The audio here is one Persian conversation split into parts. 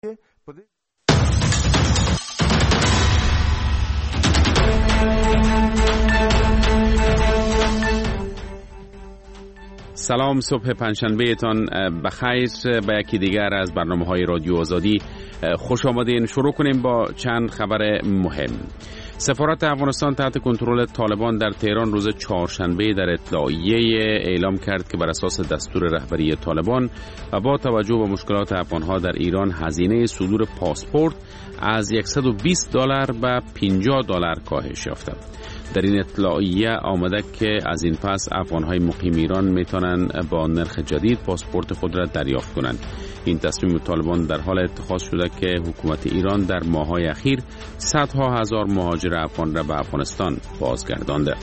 سلام، صبح پنجشنبه تان بخیر. به یکی دیگر از برنامه‌های رادیو آزادی خوش آمدین. شروع کنیم با چند خبر مهم. سفارت افغانستان تحت کنترل طالبان در تهران روز چهارشنبه در اطلاعیه اعلام کرد که بر اساس دستور رهبری طالبان و با توجه به مشکلات افغان‌ها در ایران هزینه صدور پاسپورت از $120 به $50 کاهش یافته. در این اطلاعیه آمده که از این پس افغان‌های مقیم ایران میتونن با نرخ جدید پاسپورت خود را دریافت کنند. این تصمیم طالبان در حال اتخاذ شده که حکومت ایران در ماه‌های اخیر صدها هزار مهاجر افغان را به افغانستان بازگردانده.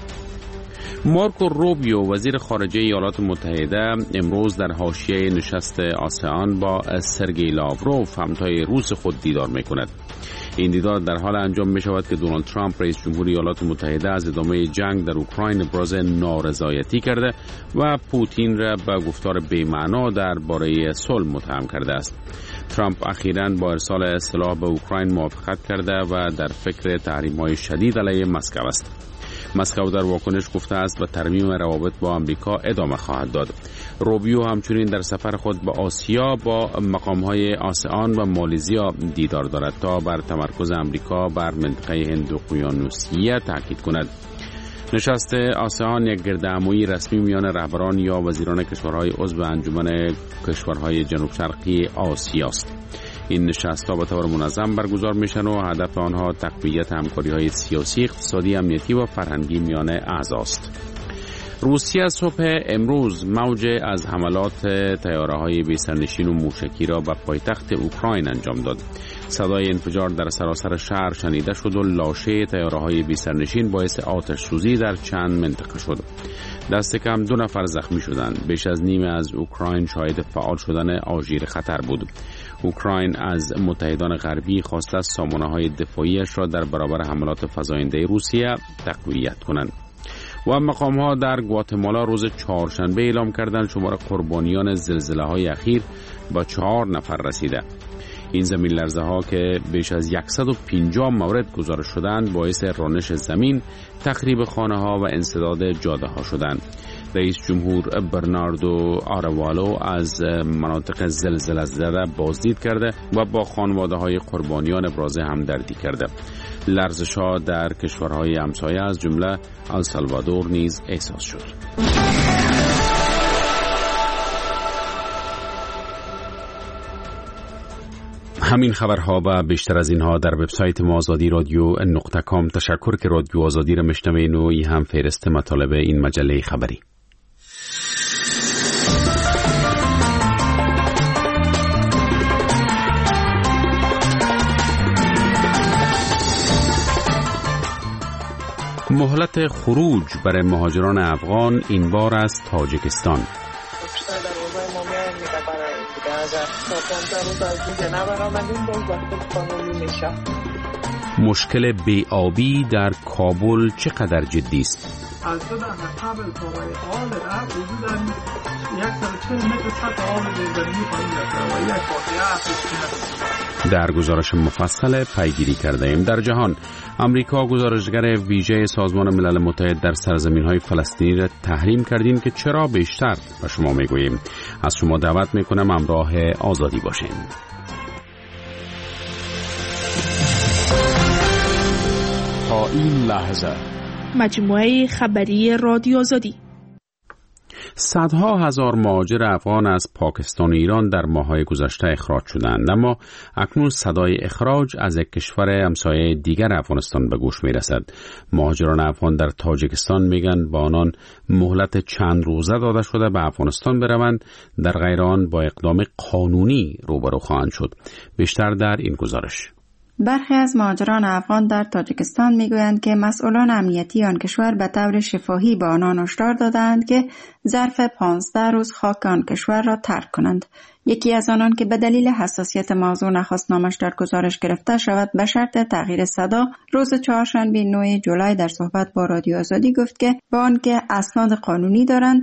مارکو روبیو وزیر خارجه ایالات متحده امروز در حاشیه نشست آسیان با سرگئی لاوروف همتای روس خود دیدار می‌کند. این دیدار در حال انجام می شود که دونالد ترامپ رئیس جمهوری ایالات متحده از ادامه جنگ در اوکراین ابراز نارضایتی کرده و پوتین را به گفتار بی‌معنا درباره صلح متهم کرده است. ترامپ اخیراً با ارسال سلاح به اوکراین موافقت کرده و در فکر تحریم‌های شدید علیه مسکو است. مسکو در واکنش گفته است و ترمیم روابط با آمریکا ادامه خواهد داد. روبیو همچنین در سفر خود به آسیا با مقام‌های آسیان و مالزیا دیدار دارد تا بر تمرکز آمریکا بر منطقه هند اقیانوسیه تاکید کند. نشست آسیان یک گردهمایی رسمی میان رهبران یا وزیران کشورهای عضو انجمن کشورهای جنوب شرقی آسیا است. این نشست‌ها به طور منظم برگزار میشن و هدف آنها تقویت همکاری‌های سیاسی، اقتصادی، امنیتی و فرهنگی میان اعضاست. روسیه صبح امروز موج از حملات طیاره‌های بی‌سرنشین و موشکی را به پایتخت اوکراین انجام داد. صدای انفجار در سراسر شهر شنیده شد و لاشه طیاره‌های بی‌سرنشین باعث آتش سوزی در چند منطقه شد. دست کم 2 نفر زخمی شدند. بیش از نیمه از اوکراین شاهد فعال شدن آژیر خطر بود. اوکراین از متحدان غربی خواسته است سامانه‌های دفاعیش را در برابر حملات فزاینده روسیه تقویت کنند. و مقام‌ها در گواتمالا روز چهارشنبه اعلام کردند شمار قربانیان زلزله‌های اخیر با 4 نفر رسیده. این زمین لرزه‌ها که بیش از 150 مورد گزارش شدند باعث رانش زمین، تخریب خانه‌ها و انسداد جاده‌ها شدند. رئیس جمهور برناردو آروالو از مناطق زلزله زده بازدید کرده و با خانواده‌های قربانیان ابراز همدردی کرده. لرزش‌ها در کشورهای همسایه از جمله السالوادور نیز احساس شد. همین خبرها و بیشتر از اینها در وبسایت ما azadi.radio.com. تشکر که رادیو آزادی را میشنوین و این هم فهرست مطالب این مجله خبری. مهلت خروج برای مهاجران افغان این بار از تاجیکستان. مشکل بی‌آبی در کابل چقدر جدی است؟ از دو در قبل کارهای آل در حدود 140 متر سطح آب زیرزمینی پایین رفته و یک واقعه در گزارش مفصل پیگیری کرده ایم. در جهان امریکا گزارشگر ویژه سازمان ملل متحد در سرزمین‌های فلسطینی را تحریم کردیم که چرا بیشتر به شما میگوییم. از شما دعوت میکنم همراه آزادی باشین. تا این لحظه مجموعه خبری رادیو آزادی. صدها هزار مهاجر افغان از پاکستان و ایران در ماه‌های گذشته اخراج شدند، اما اکنون صدای اخراج از یک کشور همسایه دیگر افغانستان به گوش می‌رسد. مهاجران افغان در تاجیکستان میگن با آنان مهلت چند روزه داده شده به افغانستان بروند، در غیر آن با اقدام قانونی روبرو خواهند شد. بیشتر در این گزارش. برخی از مهاجران افغان در تاجیکستان میگویند که مسئولان امنیتی آن کشور به طور شفاهی به آنان هشدار دادند که ظرف 15 روز خاک آن کشور را ترک کنند. یکی از آنان که به دلیل حساسیت موضوع نخواست نامش در گزارش گرفته شود به شرط تغییر صدا، روز چهارشنبه 9 جولای در صحبت با رادیو آزادی گفت که با آنکه اسناد قانونی دارند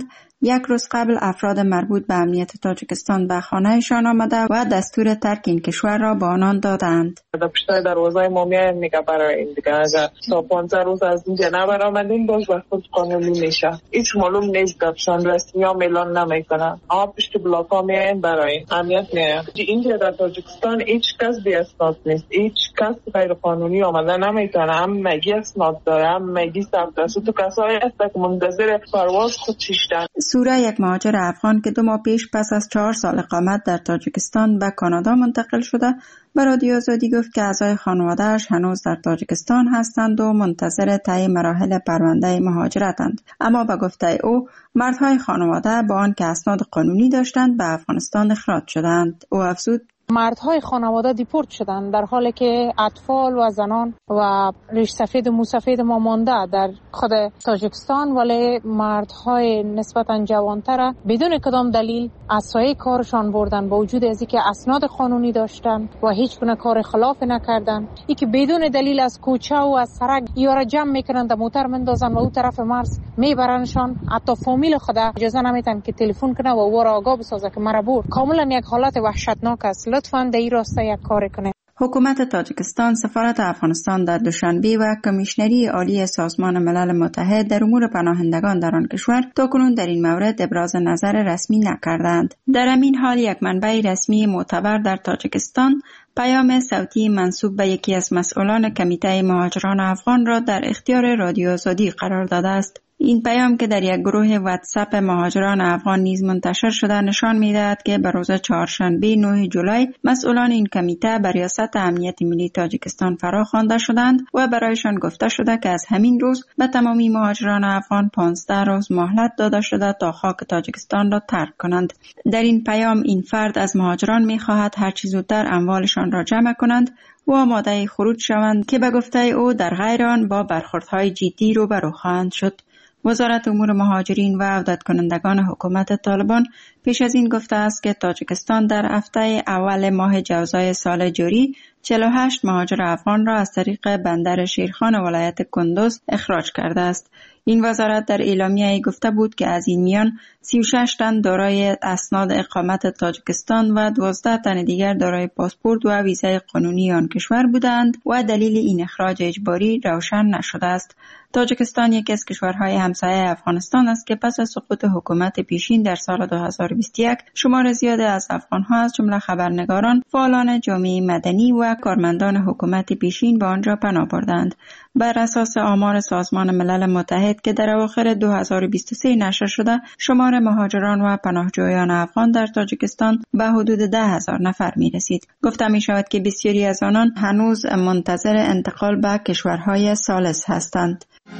یک روز قبل افراد مربوط به امنیت تاجیکستان به خانهشان آمده و دستور ترک این کشور را به آنان دادند. در پشت دروازه ما میایم میگه برای این دیگه اگر تا 15 روز از اینجا نبرآمدین باز وقت قانونی میشه. هیچ معلوم نیست دبشان رسمی ها اعلان نمیکنن. آ پشت بلاک ها میایم برای امنیت میایم. اینجا در تاجیکستان هیچ کس بی اسناد نیست. هیچ کس غیر قانونی آمده نمیتونه. هم مگی اسناد داره هم مگی ثبت است. تو کسایی هست که منتظر پرواز خود چیشتن. سوره یک مهاجر افغان که 2 ماه پیش پس از 4 سال اقامت در تاجیکستان به کانادا منتقل شده به رادیو آزادی گفت که اعضای خانواده‌اش هنوز در تاجیکستان هستند و منتظر طی مراحل پرونده مهاجرتند. اما به گفته او مردهای خانواده با آنکه اسناد قانونی داشتند به افغانستان اخراج شدند. او افزود مردهای خانواده دیپورت شدند در حالی که اطفال و زنان و ریش سفید و موسفید ما مانده در خود تاجیکستان، ولی مردهای نسبتا جوانتر بدون کدام دلیل از سایه کارشان بردن با وجود از اینکه اسناد قانونی داشتند و هیچ گونه کار خلاف نکردند. اینکه بدون دلیل از کوچه و از سرک یارا جمع میکنند و موتر مندازن و اون طرف مرز میبرنشان. حتی فامیل خود اجازه نمیتن که تلفن کنه و او را آگاه بسازه که مرا برد. کاملا یک حالت وحشتناک است. لطفاً در این راستا یک کار کنه. حکومت تاجیکستان، سفارت افغانستان در دوشنبه و کمیشنری عالی سازمان ملل متحد در امور پناهندگان در آن کشور تاکنون در این مورد ابراز نظر رسمی نکردند. در همین حال یک منبع رسمی معتبر در تاجیکستان پیام صوتی منسوب به یکی از مسئولان کمیته مهاجران افغان را در اختیار رادیو آزادی قرار داده است. این پیام که در یک گروه واتساپ مهاجران افغان نیز منتشر شده نشان می‌دهد که به روز چهارشنبه 9 جولای مسئولان این کمیته به ریاست امنیت ملی تاجیکستان فراخوانده شدند و برایشان گفته شده که از همین روز به تمامی مهاجران افغان 15 روز مهلت داده شده تا خاک تاجیکستان را ترک کنند. در این پیام این فرد از مهاجران می‌خواهد هر چه زودتر اموالشان را جمع کنند و آماده خروج شوند که به گفته او در غیر آن با برخوردهای جدی روبرو خواهند شد. وزارت امور مهاجرین و عودت کنندگان حکومت طالبان پیش از این گفته است که تاجیکستان در هفته اول ماه جوزای سال جاری 48 مهاجر افغان را از طریق بندر شیرخان ولایت کندوز اخراج کرده است. این وزارت در اعلامیه گفته بود که از این میان 36 تن دارای اسناد اقامت تاجیکستان و 12 تن دیگر دارای پاسپورت و ویزای قانونی آن کشور بودند و دلیل این اخراج اجباری روشن نشده است. تاجیکستان یکی از کشورهای همسایه افغانستان است که پس از سقوط حکومت پیشین در سال 2021 شمار زیادی از افغانها از جمله خبرنگاران، فعالان جامعه مدنی و کارمندان حکومت پیشین به آنجا پناه بردند. بر اساس آمار سازمان ملل متحد که در اواخر 2023 نشر شده، شمار مهاجران و پناهجویان افغان در تاجیکستان به حدود 10,000 نفر می رسید. گفته می شود که بسیاری از آنان هنوز منتظر انتقال به کشورهای ثالث هستند.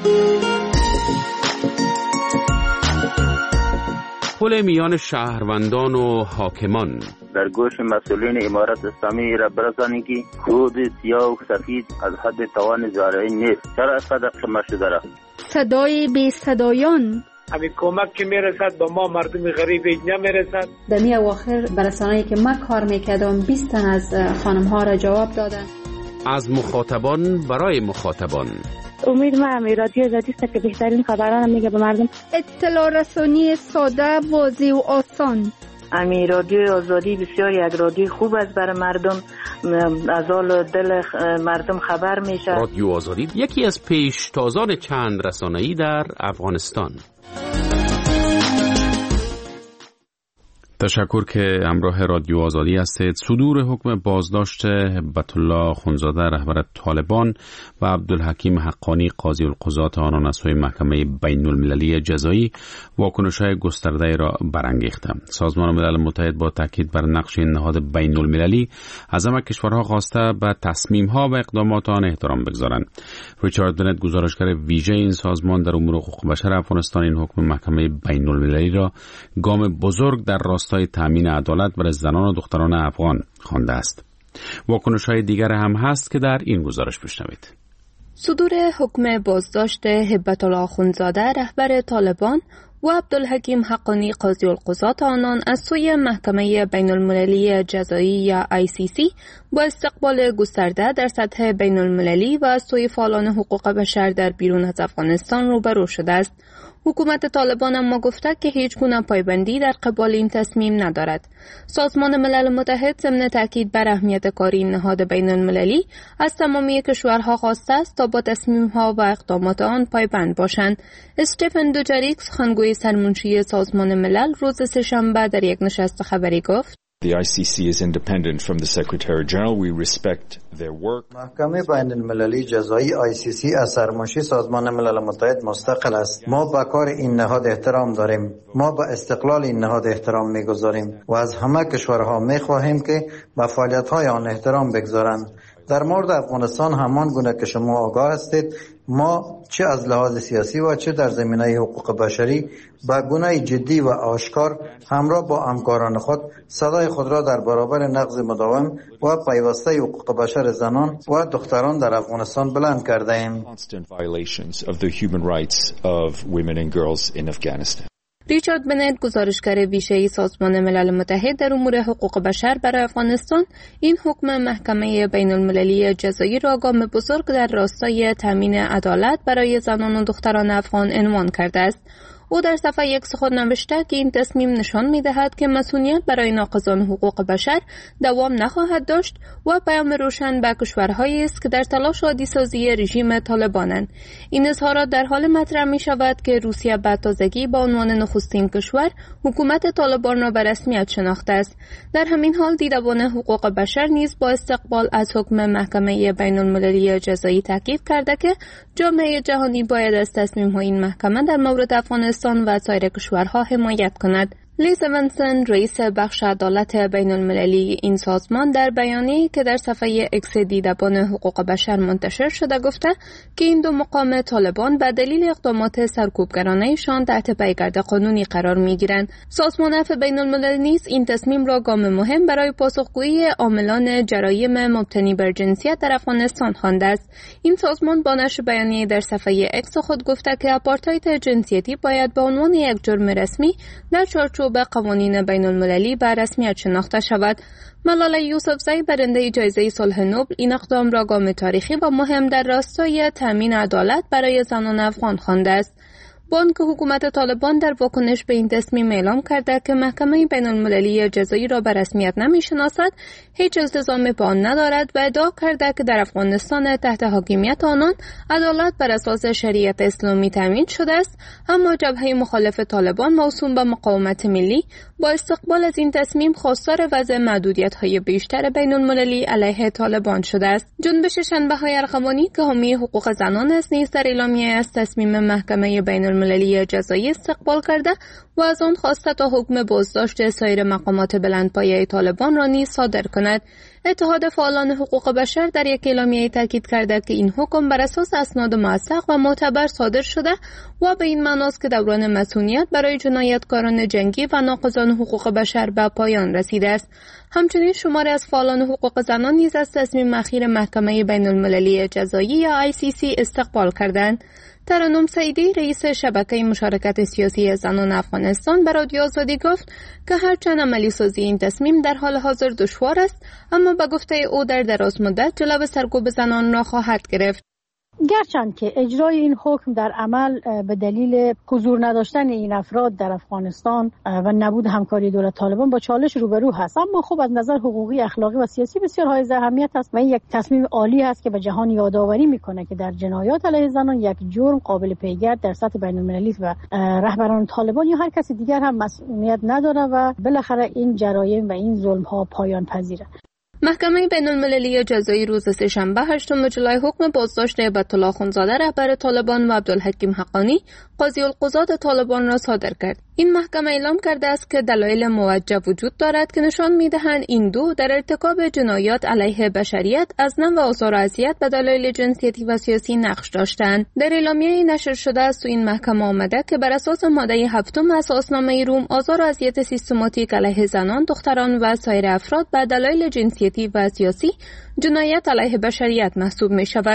پل میان شهروندان و حاکمان در گوش مسئولین امارت اسلامی را برسانید که خود سیاه و سفید از حد توان زارعی نیست. چرا اینقدر خمه شده را؟ صدای بی صدایان همین کمک که میرسد به ما مردم غریب نمیرسد. در می اواخر برسانه‌ای که من کار میکردم 20 تن از خانم ها را جواب دادن. از مخاطبان برای مخاطبان. امید ما هم رادیو آزادی است که بهترین خبران میگه به مردم. اطلاع رسانی ساده، واضح و آسان. امی رادیو آزادی بسیار یک رادیو خوب است برای مردم، از حال دل مردم خبر میشه. رادیو آزادی یکی از پیشتازان چند رسانه‌ای در افغانستان. تشکر که همراه رادیو آزادی هستید. صدور حکم بازداشت هبت‌الله اخوندزاده رهبر طالبان و عبدالحکیم حقانی قاضی القضات آنان از سوی محکمه بین المللی جزایی واکنش‌های گسترده را برانگیخته. سازمان ملل متحد با تاکید بر نقش این نهاد بین المللی از همه کشورها خواسته به تصمیم‌ها و اقدامات آن احترام بگذارند. ریچارد بنت گزارشگر ویژه این سازمان در امور حقوق بشر افغانستان این حکم محکمه بین المللی را گام بزرگ در راستای تامین عدالت برای زنان و دختران افغان خوانده است. واکنش‌های دیگر هم هست که در این گزارش بشنوید. صدور حکم بازداشت هبت‌الله اخوندزاده رهبر طالبان و عبدالحکیم حقانی قاضی القضات آنان از سوی محکمه بین المللی جزایی یا ICC با استقبال گسترده در سطح بین المللی و از سوی فعالان حقوق بشر در بیرون از افغانستان روبرو شده است. حکومت طالبان اما گفته که هیچ گونه پایبندی در قبال این تصمیم ندارد. سازمان ملل متحد ضمن تاکید بر اهمیت کار این نهاد بین المللی از تمامی کشورها خواسته است تا با تصمیم‌ها و اقدامات آن پایبند باشند. استفن دوجاریک سخنگوی سرمنشی سازمان ملل روز سه‌شنبه در یک نشست خبری گفت: The ICC is independent from the Secretary General. We respect their work. محکمه بین المللی جزایی ICC از سرمنشی سازمان ملل متحد مستقل است. ما به کار این نهاد احترام داریم. ما به استقلال این نهاد احترام می‌گذاریم و از همه کشورها می‌خواهیم که به فعالیت‌های آن احترام بگذارند. در مورد افغانستان همان گونه که شما آگاه هستید، ما چه از لحاظ سیاسی و چه در زمینه حقوق بشری به گونه جدی و آشکار همراه با همکاران خود صدای خود را در برابر نقض مداوم و پیوسته حقوق بشر زنان و دختران در افغانستان بلند کرده ایم. ریچارد بنت، گزارشگر ویژه سازمان ملل متحد در امور حقوق بشر برای افغانستان، این حکم محکمه بین المللی جزایی را گام بزرگ در راستای تامین عدالت برای زنان و دختران افغان عنوان کرده است. او در صفحه یک خود نوشته که این تصمیم نشان می‌دهد که مسئولیت برای ناقضان حقوق بشر دوام نخواهد داشت و پیام روشن به کشورهایی است که در تلاش عادی‌سازی رژیم طالبانند. این اظهارات در حال مطرح می‌شود که روسیه به تازگی با عنوان نخستین کشور حکومت طالبان را به رسمیت شناخته است. در همین حال دیدبان حقوق بشر نیز با استقبال از حکم محکمه بین المللی جزایی تاکید کرده که جامعه جهانی باید از تصمیم‌های این محکمه در مورد افغانستان و سایر کشورها حمایت کند. لیز ونسن، رئیس بخش عدالت بین المللی این سازمان، در بیانیه‌ای که در صفحه اکس دیدبان حقوق بشر منتشر شده گفته که این دو مقام طالبان به دلیل اقدامات سرکوبگرانه‌شان تحت پیگرد قانونی قرار می‌گیرند. سازمان عفو بین الملل نیز این تصمیم را گام مهم برای پاسخگویی عاملان جرایم مبتنی بر جنسیت در افغانستان خوانده است. این سازمان با نشر بیانیه در صفحه اکس خود گفته که آپارتاید جنسیتی باید به عنوان یک جرم رسمی در چارچوب به قوانین بین المللی به رسمیت شناخته شود. ملاله یوسفزئی، برنده جایزه صلح نوبل، این اقدام را گام تاریخی و مهم در راستای تامین عدالت برای زنان افغان خوانده است. بانک حکومت طالبان در واکنش به این تصمیم اعلام کرده که محکمه بین المللی جزایی را به رسمیت نمی‌شناسد، هیچ التزامی به آن ندارد و ادعا کرده که در افغانستان تحت حاکمیت آنان عدالت بر اساس شریعت اسلامی تامین شده است. اما جبهه مخالف طالبان موسوم به مقاومت ملی با استقبال از این تصمیم خواستار وضع محدودیت‌های بیشتر بین المللی علیه طالبان شده است. جنبش شنبه‌های ارغوانی که حامی حقوق زنان است نیز در اعلامیه از تصمیم محکمه بین المللی جزایی استقبال کرده و از آن خواسته تا حکم بازداشت سایر مقامات بلندپایه طالبان را نیز صادر کند. اتحاد فعالان حقوق بشر در یک اعلامیه تاکید کرده که این حکم بر اساس اسناد موثق و معتبر صادر شده و به این معناست که دوران مسئولیت برای جنایتکاران جنگی و ناقضان حقوق بشر به پایان رسیده است. همچنین شماری از فعالان حقوق زنان نیز از تصمیم اخیر محکمه بین المللی جزایی یا ICC استقبال کردند. ترنم سعیدی، رئیس شبکه مشارکت سیاسی زنان افغانستان، به رادیو آزادی گفت که هرچند عملی سازی این تصمیم در حال حاضر دشوار است، اما به گفته او در دراز مدت جلو سرکوب زنان را خواهد گرفت. گرچند که اجرای این حکم در عمل به دلیل حضور نداشتن این افراد در افغانستان و نبود همکاری دولت طالبان با چالش روبرو هست، اما خب از نظر حقوقی، اخلاقی و سیاسی بسیار حائز اهمیت است و این یک تصمیم عالی است که به جهان یادآوری میکنه که در جنایات علیه زنان یک جرم قابل پیگرد در سطح بین‌المللی و رهبران طالبان یا هر کسی دیگر هم مسئولیت نداره و بالاخره این جرایم و این ظلم ها پایان پذیره. محکمه بین المللی جزایی روز سه‌شنبه 8 جولای حکم بازداشت هیبت‌الله اخوندزاده رهبر طالبان و عبدالحکیم حقانی قاضی القضات طالبان را صادر کرد. این محکمه اعلام کرده است که دلایل موجه وجود دارد که نشان می‌دهند این دو در ارتکاب جنایات علیه بشریت از نوع آزار و اذیت به دلایل جنسیتی و سیاسی نقش داشتند. در اعلامیه نشر شده است این محکمه آمده که بر اساس ماده 7 اساسنامه روم آزار و اذیت سیستماتیک علیه زنان، دختران و سایر افراد به دلایل جنسیتی و سیاسی جنایت علیه بشریت محسوب می شود.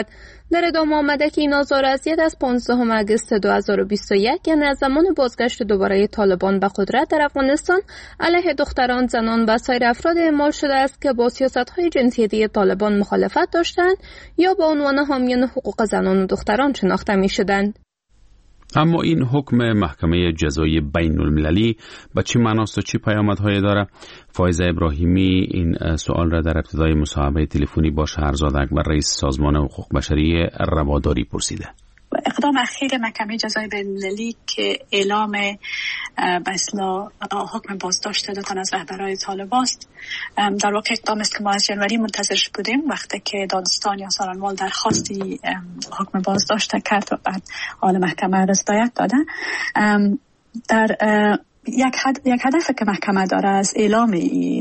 در ادامه آمده که این آزار و اذیت از 15 آگوست 2021 یعنی از زمان بازگشت دوباره طالبان به قدرت در افغانستان علیه دختران، زنان و سایر افراد اعمال شده است که با سیاست‌های جنسیتی طالبان مخالفت داشتند یا با عنوان حامیان حقوق زنان و دختران شناخته می‌شدند. اما این حکم محکمه جزایی بین المللی به چه معناست و چه پیامدهایی داره؟ فایزه ابراهیمی این سوال را در ابتدای مصاحبه تلفنی با شهرزاد اکبر رئیس سازمان حقوق بشری رواداری پرسیده. اقدام اخیر محکمه جزای بین المللی که اعلام به اصطلاح حکم بازداشت دو تن از رهبران طالبان است، در واقع اقدام است که ما از جنوری منتظرش بودیم، وقتی که دادستان یا سارنوال درخواستی حکم بازداشت کرد و بعد حال محکمه رضایت داده. در یک هدف که محکمه داره از اعلام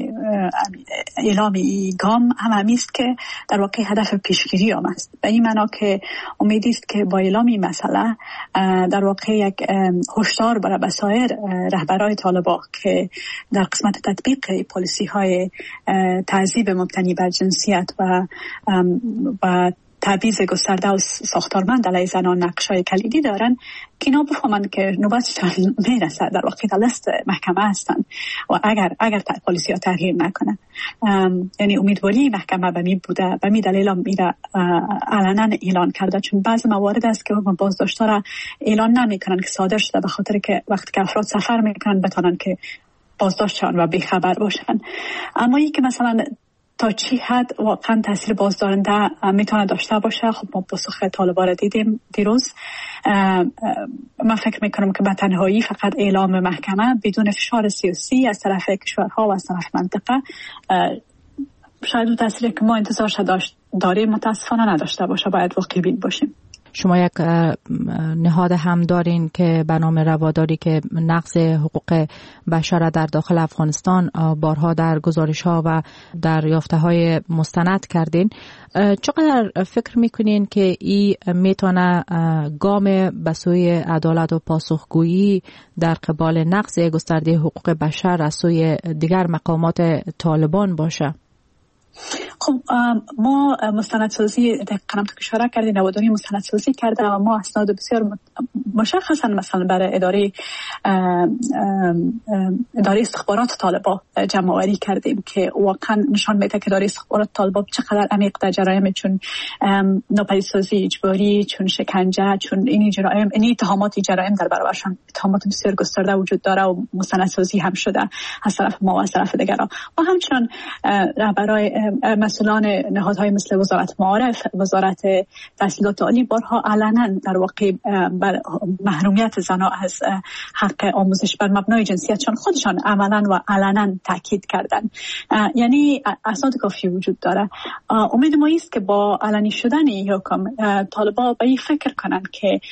ای گام هم همیست که در واقع هدف پیشگیری هم است. به این معنا که امیدی است که با اعلام این مسئله در واقع یک هشدار برای بسایر رهبران طالبان که در قسمت تطبیق پالیسی های تعذیب مبتنی بر جنسیت و تبعیض گسترده و ساختارمند علیه زنان نقش‌های کلیدی دارن که اینا بفهمند که نوبتشان میرسه، در واقع در لیست محکمه هستن و اگر پالیسی ها تغییر نکنه. یعنی امیدواری محکمه به می بوده، به می دلیل میره علنا اعلان کرده، چون بعضی موارد است که حکم بازداشت را اعلان نمیکنن که صادر شده، به خاطر که وقتی که افراد سفر میکنن بتونن که بازداشتشان و بیخبر باشن. اما این که مثلا تا چی حد واقعا تاثیر بازدارنده میتونه داشته باشه، خب ما پاسخ طالبان را دیدیم دیروز. من فکر میکنم که به تنهایی فقط اعلام محکمه بدون فشار سیاسی از طرف کشورها و از طرف منطقه شاید اون تاثیری که ما انتظارش داریم متاسفانه نداشته باشه. باید واقعی بین باشیم. شما یک نهاد هم دارین که به نام رواداری که نقض حقوق بشر در داخل افغانستان بارها در گزارش‌ها و در یافته‌های مستند کردین. چقدر فکر میکنین که این میتونه گام به سوی عدالت و پاسخگویی در قبال نقض گسترده حقوق بشر از سوی دیگر مقامات طالبان باشه؟ خب ما مستندسازی قنم تو اشاره کردیم، نواداری مستندسازی کرده و ما اسناد بسیار مشخصا مثلا برای اداره استخبارات طالبان جمع آوری کردیم که واقعا نشان میده که اداره استخبارات طالبان چقدر عمیق در جرایم چون ناپدیدسازی اجباری، چون شکنجه، چون این جرایم، این اتهامات جرایم در برابرشان اتهامات بسیار گسترده وجود داره و مستندسازی هم شده از طرف ما و از طرف دیگران. و همچنان رهبران مسئولان نهادهای مثل وزارت معارف، وزارت تحصیلات عالی بارها علنا در واقع بر محرومیت زنان از حق آموزش بر مبنای جنسیتشان خودشان عملا و علنا تاکید کردن. یعنی اسناد کافی وجود داره. امید ما است که با علنی شدن این حکم طالبان به این فکر کنند که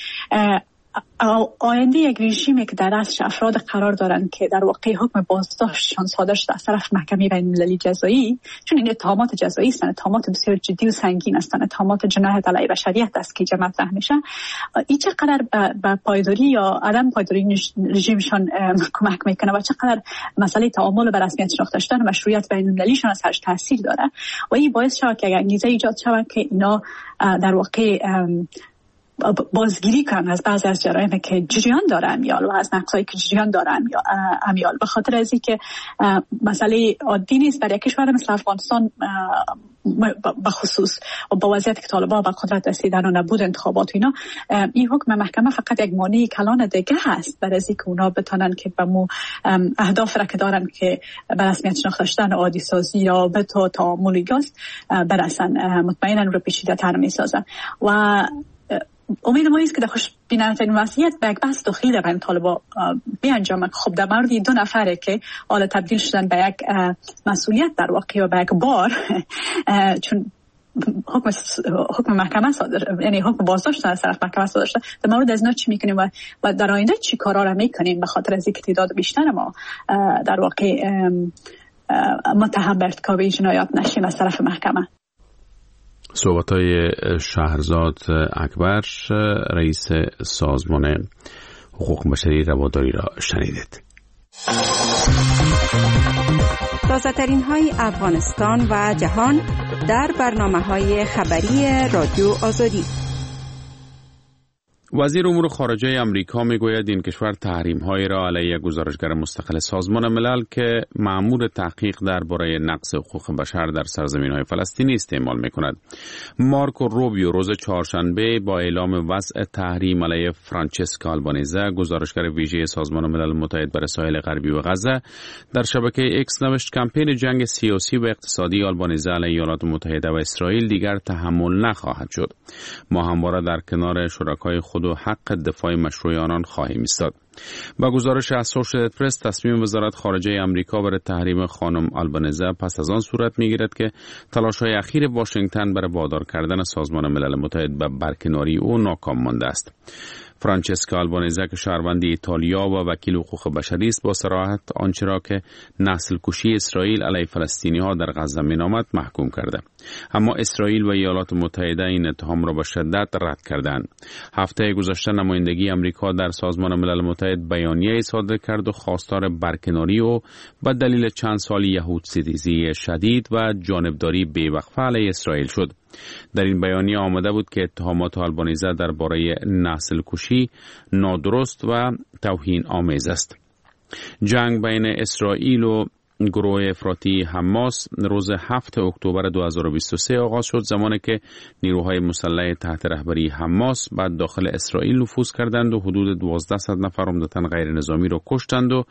آینده یک رژیمی که در دستش افراد قرار دارند که در واقع حکم بازداشتشان صادر شده از طرف محکمه بین المللی جزایی، چون این اتهامات جزایی هستند، اتهامات بسیار جدی و سنگین هستند، اتهامات جنایت علیه بشریت است که مطرح میشه. این چقدر به پایداری یا عدم پایداری رژیمشان کمک میکنه و چقدر مسئله تعامل به رسمیت شناخته شدن و مشروعیت بین المللیشان از سرش تاثیر داره و این باعث شود که انگیزه ایجاد شود که اینا در واقع بازگیری کنن از بعضی از جرایم که جریان داره امیال و از نقصایی که جریان داره امیال. به خاطر از اینکه مسئله عادی نیست برای کشور مثل افغانستان به خصوص و با وضعیت که طالبان به قدرت رسیدن و نبود انتخابات اینا، این حکم محکمه فقط یک مانع کلان دیگه هست برای اینکه اونا بتونن که به مو اهداف را که دارن که به رسمیت شناخته شدن عادی سازی یا به تو تعامل گاز برسن، مطمئنا رو پیچیده تر میسازن. و امید ما است که در خوش بیننده وضعیت به یک بحث داخلی بین طالبان بیانجامد. خب در مورد دو نفره که حالا تبدیل شدن به یک مسئولیت در واقع و به یک بار، چون حکم محکمه صادر، یعنی حکم بازداشت از طرف محکمه صادر شده، در مورد از اینا چی میکنیم و در آینده چی کارا را میکنیم به خاطر از اینکه تعداد بیشتر ما در واقع متهم به ارتکاب جنایات نشیم از طرف محکمه. صحبت‌های شهرزاد اکبر رئیس سازمان حقوق بشری رواداری را شنیدید. تازه‌ترین های افغانستان و جهان در برنامه‌های خبری رادیو آزادی. وزیر امور خارجه آمریکا میگوید این کشور تحریم‌های را علیه گزارشگر مستقل سازمان ملل که مأمور تحقیق درباره نقض حقوق بشر در سرزمین‌های فلسطینی استعمال می‌کند. مارکو روبیو روز چهارشنبه با اعلام وضع تحریم علیه فرانچسکا آلبانیزه، گزارشگر ویژه سازمان ملل متحد برای ساحل غربی و غزه، در شبکه ایکس نوشت کمپین جنگ سیاسی و اقتصادی آلبانیزه علیه ایالات متحده و اسرائیل دیگر تحمل نخواهد شد. ما همواره در کنار شرکای خود و حق دفاع مشروع آنان خواهیم ایستاد. با گزارش اسوشییتد پرس، تصمیم وزارت خارجه آمریکا برای تحریم خانم آلبانیزه پس از آن صورت می‌گیرد که تلاش‌های اخیر واشنگتن برای وادار کردن سازمان ملل متحد به برکناری او ناکام مانده است. فرانچسکا آلبانیزه که شهروند ایتالیا و وکیل حقوق بشری است، با صراحت آنچه را که نسل کشی اسرائیل علیه فلسطینی‌ها در غزه می‌نامد محکوم کرده. اما اسرائیل و ایالات متحده این اتهام را به شدت رد کردند. هفته گذشته نمایندگی آمریکا در سازمان ملل متحد بیانیه صادر کرد و خواستار برکناری و به دلیل چند سال یهودستیزی شدید و جانبداری بی‌وقفه علیه اسرائیل شد. در این بیانیه آمده بود که اتهامات آلبانیزه درباره نسل کشی نادرست و توهین آمیز است. جنگ بین اسرائیل و گروه افراطی حماس روز 7 اکتبر 2023 آغاز شد، زمانی که نیروهای مسلح تحت رهبری حماس بعد داخل اسرائیل نفوذ کردند و حدود 1200 نفر عمدتاً غیر نظامی را کشتند و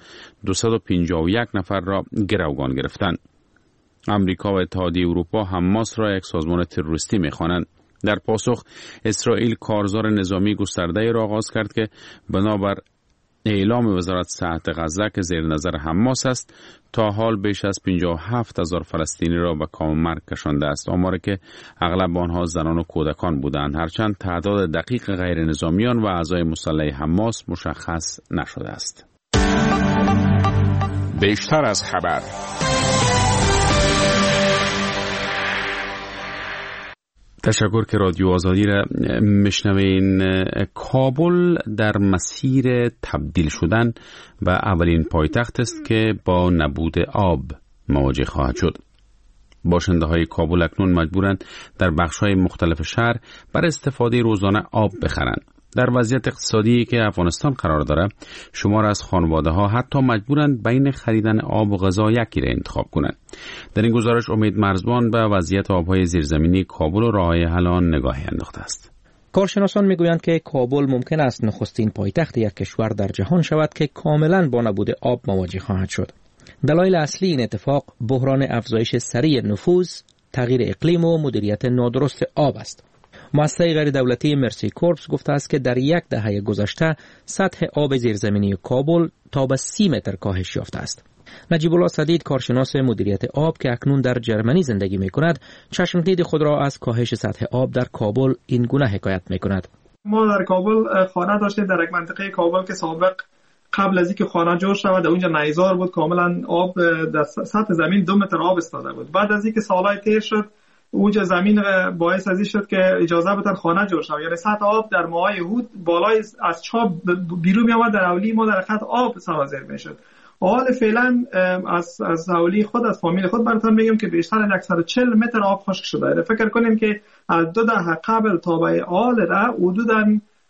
251 نفر را گروگان گرفتند. آمریکا و اتحادیه اروپا حماس را یک سازمان تروریستی می‌خوانند. در پاسخ اسرائیل کارزار نظامی گسترده‌ای را آغاز کرد که بنابر اعلام وزارت صحت غزه که زیر نظر حماس است، تا حال بیش از 57,000 فلسطینی را به کام مرگ کشانده است، آماری که اغلب آنها زنان و کودکان بودند، هرچند تعداد دقیق غیر نظامیان و اعضای مسلح حماس مشخص نشده است. بیشتر از خبر. تشکر که رادیو آزادی را میشنوین. کابل در مسیر تبدیل شدن به اولین پایتخت است که با نبود آب مواجه خواهد شد. باشنده های کابل اکنون مجبورند در بخش های مختلف شهر برای استفاده روزانه آب بخرند. در وضعیت اقتصادی که افغانستان قرار داره، شمار از خانواده ها حتی مجبورند بین خریدن آب و غذا یکی را انتخاب کنند. در این گزارش امید مرزبان به وضعیت آبهای زیرزمینی کابل و راه‌های حل آن نگاهی انداخته است. کارشناسان میگویند که کابل ممکن است نخستین پایتخت یک کشور در جهان شود که کاملا با نبود آب مواجه خواهد شد. دلایل اصلی این اتفاق بحران افزایش سریع نفوذ، تغییر اقلیم و مدیریت نادرست آب است. مؤسسه غیر دولتی مرسی کورپس گفته است که در یک دهه گذشته سطح آب زیرزمینی کابل تا به 30 متر کاهش یافته است. نجیب الله سدید، کارشناس مدیریت آب که اکنون در جرمنی زندگی می کند، چشمدید خود را از کاهش سطح آب در کابل این گونه حکایت می کند. ما در کابل خانه داشتیم در یک منطقه کابل که سابق قبل از اینکه خانه جور شود اونجا نیزار بود، کاملا آب در سطح زمین 2 متر آب استاده بود. بعد از اینکه سالهای تیر شد اونجا زمین باعث از این شد که اجازه بدن خانه جور شود، یعنی سطح آب در ماهای هود بالای از چاب بیرون می آمد، در اولی ما در خط آب سرازیر می شد. حال فعلا از حوالی خود از فامیل خود براتون میگم که بیشتر از 140 متر آب خشک شده. فکر کنیم که از 2 دهه قبل تا به حال حدوداً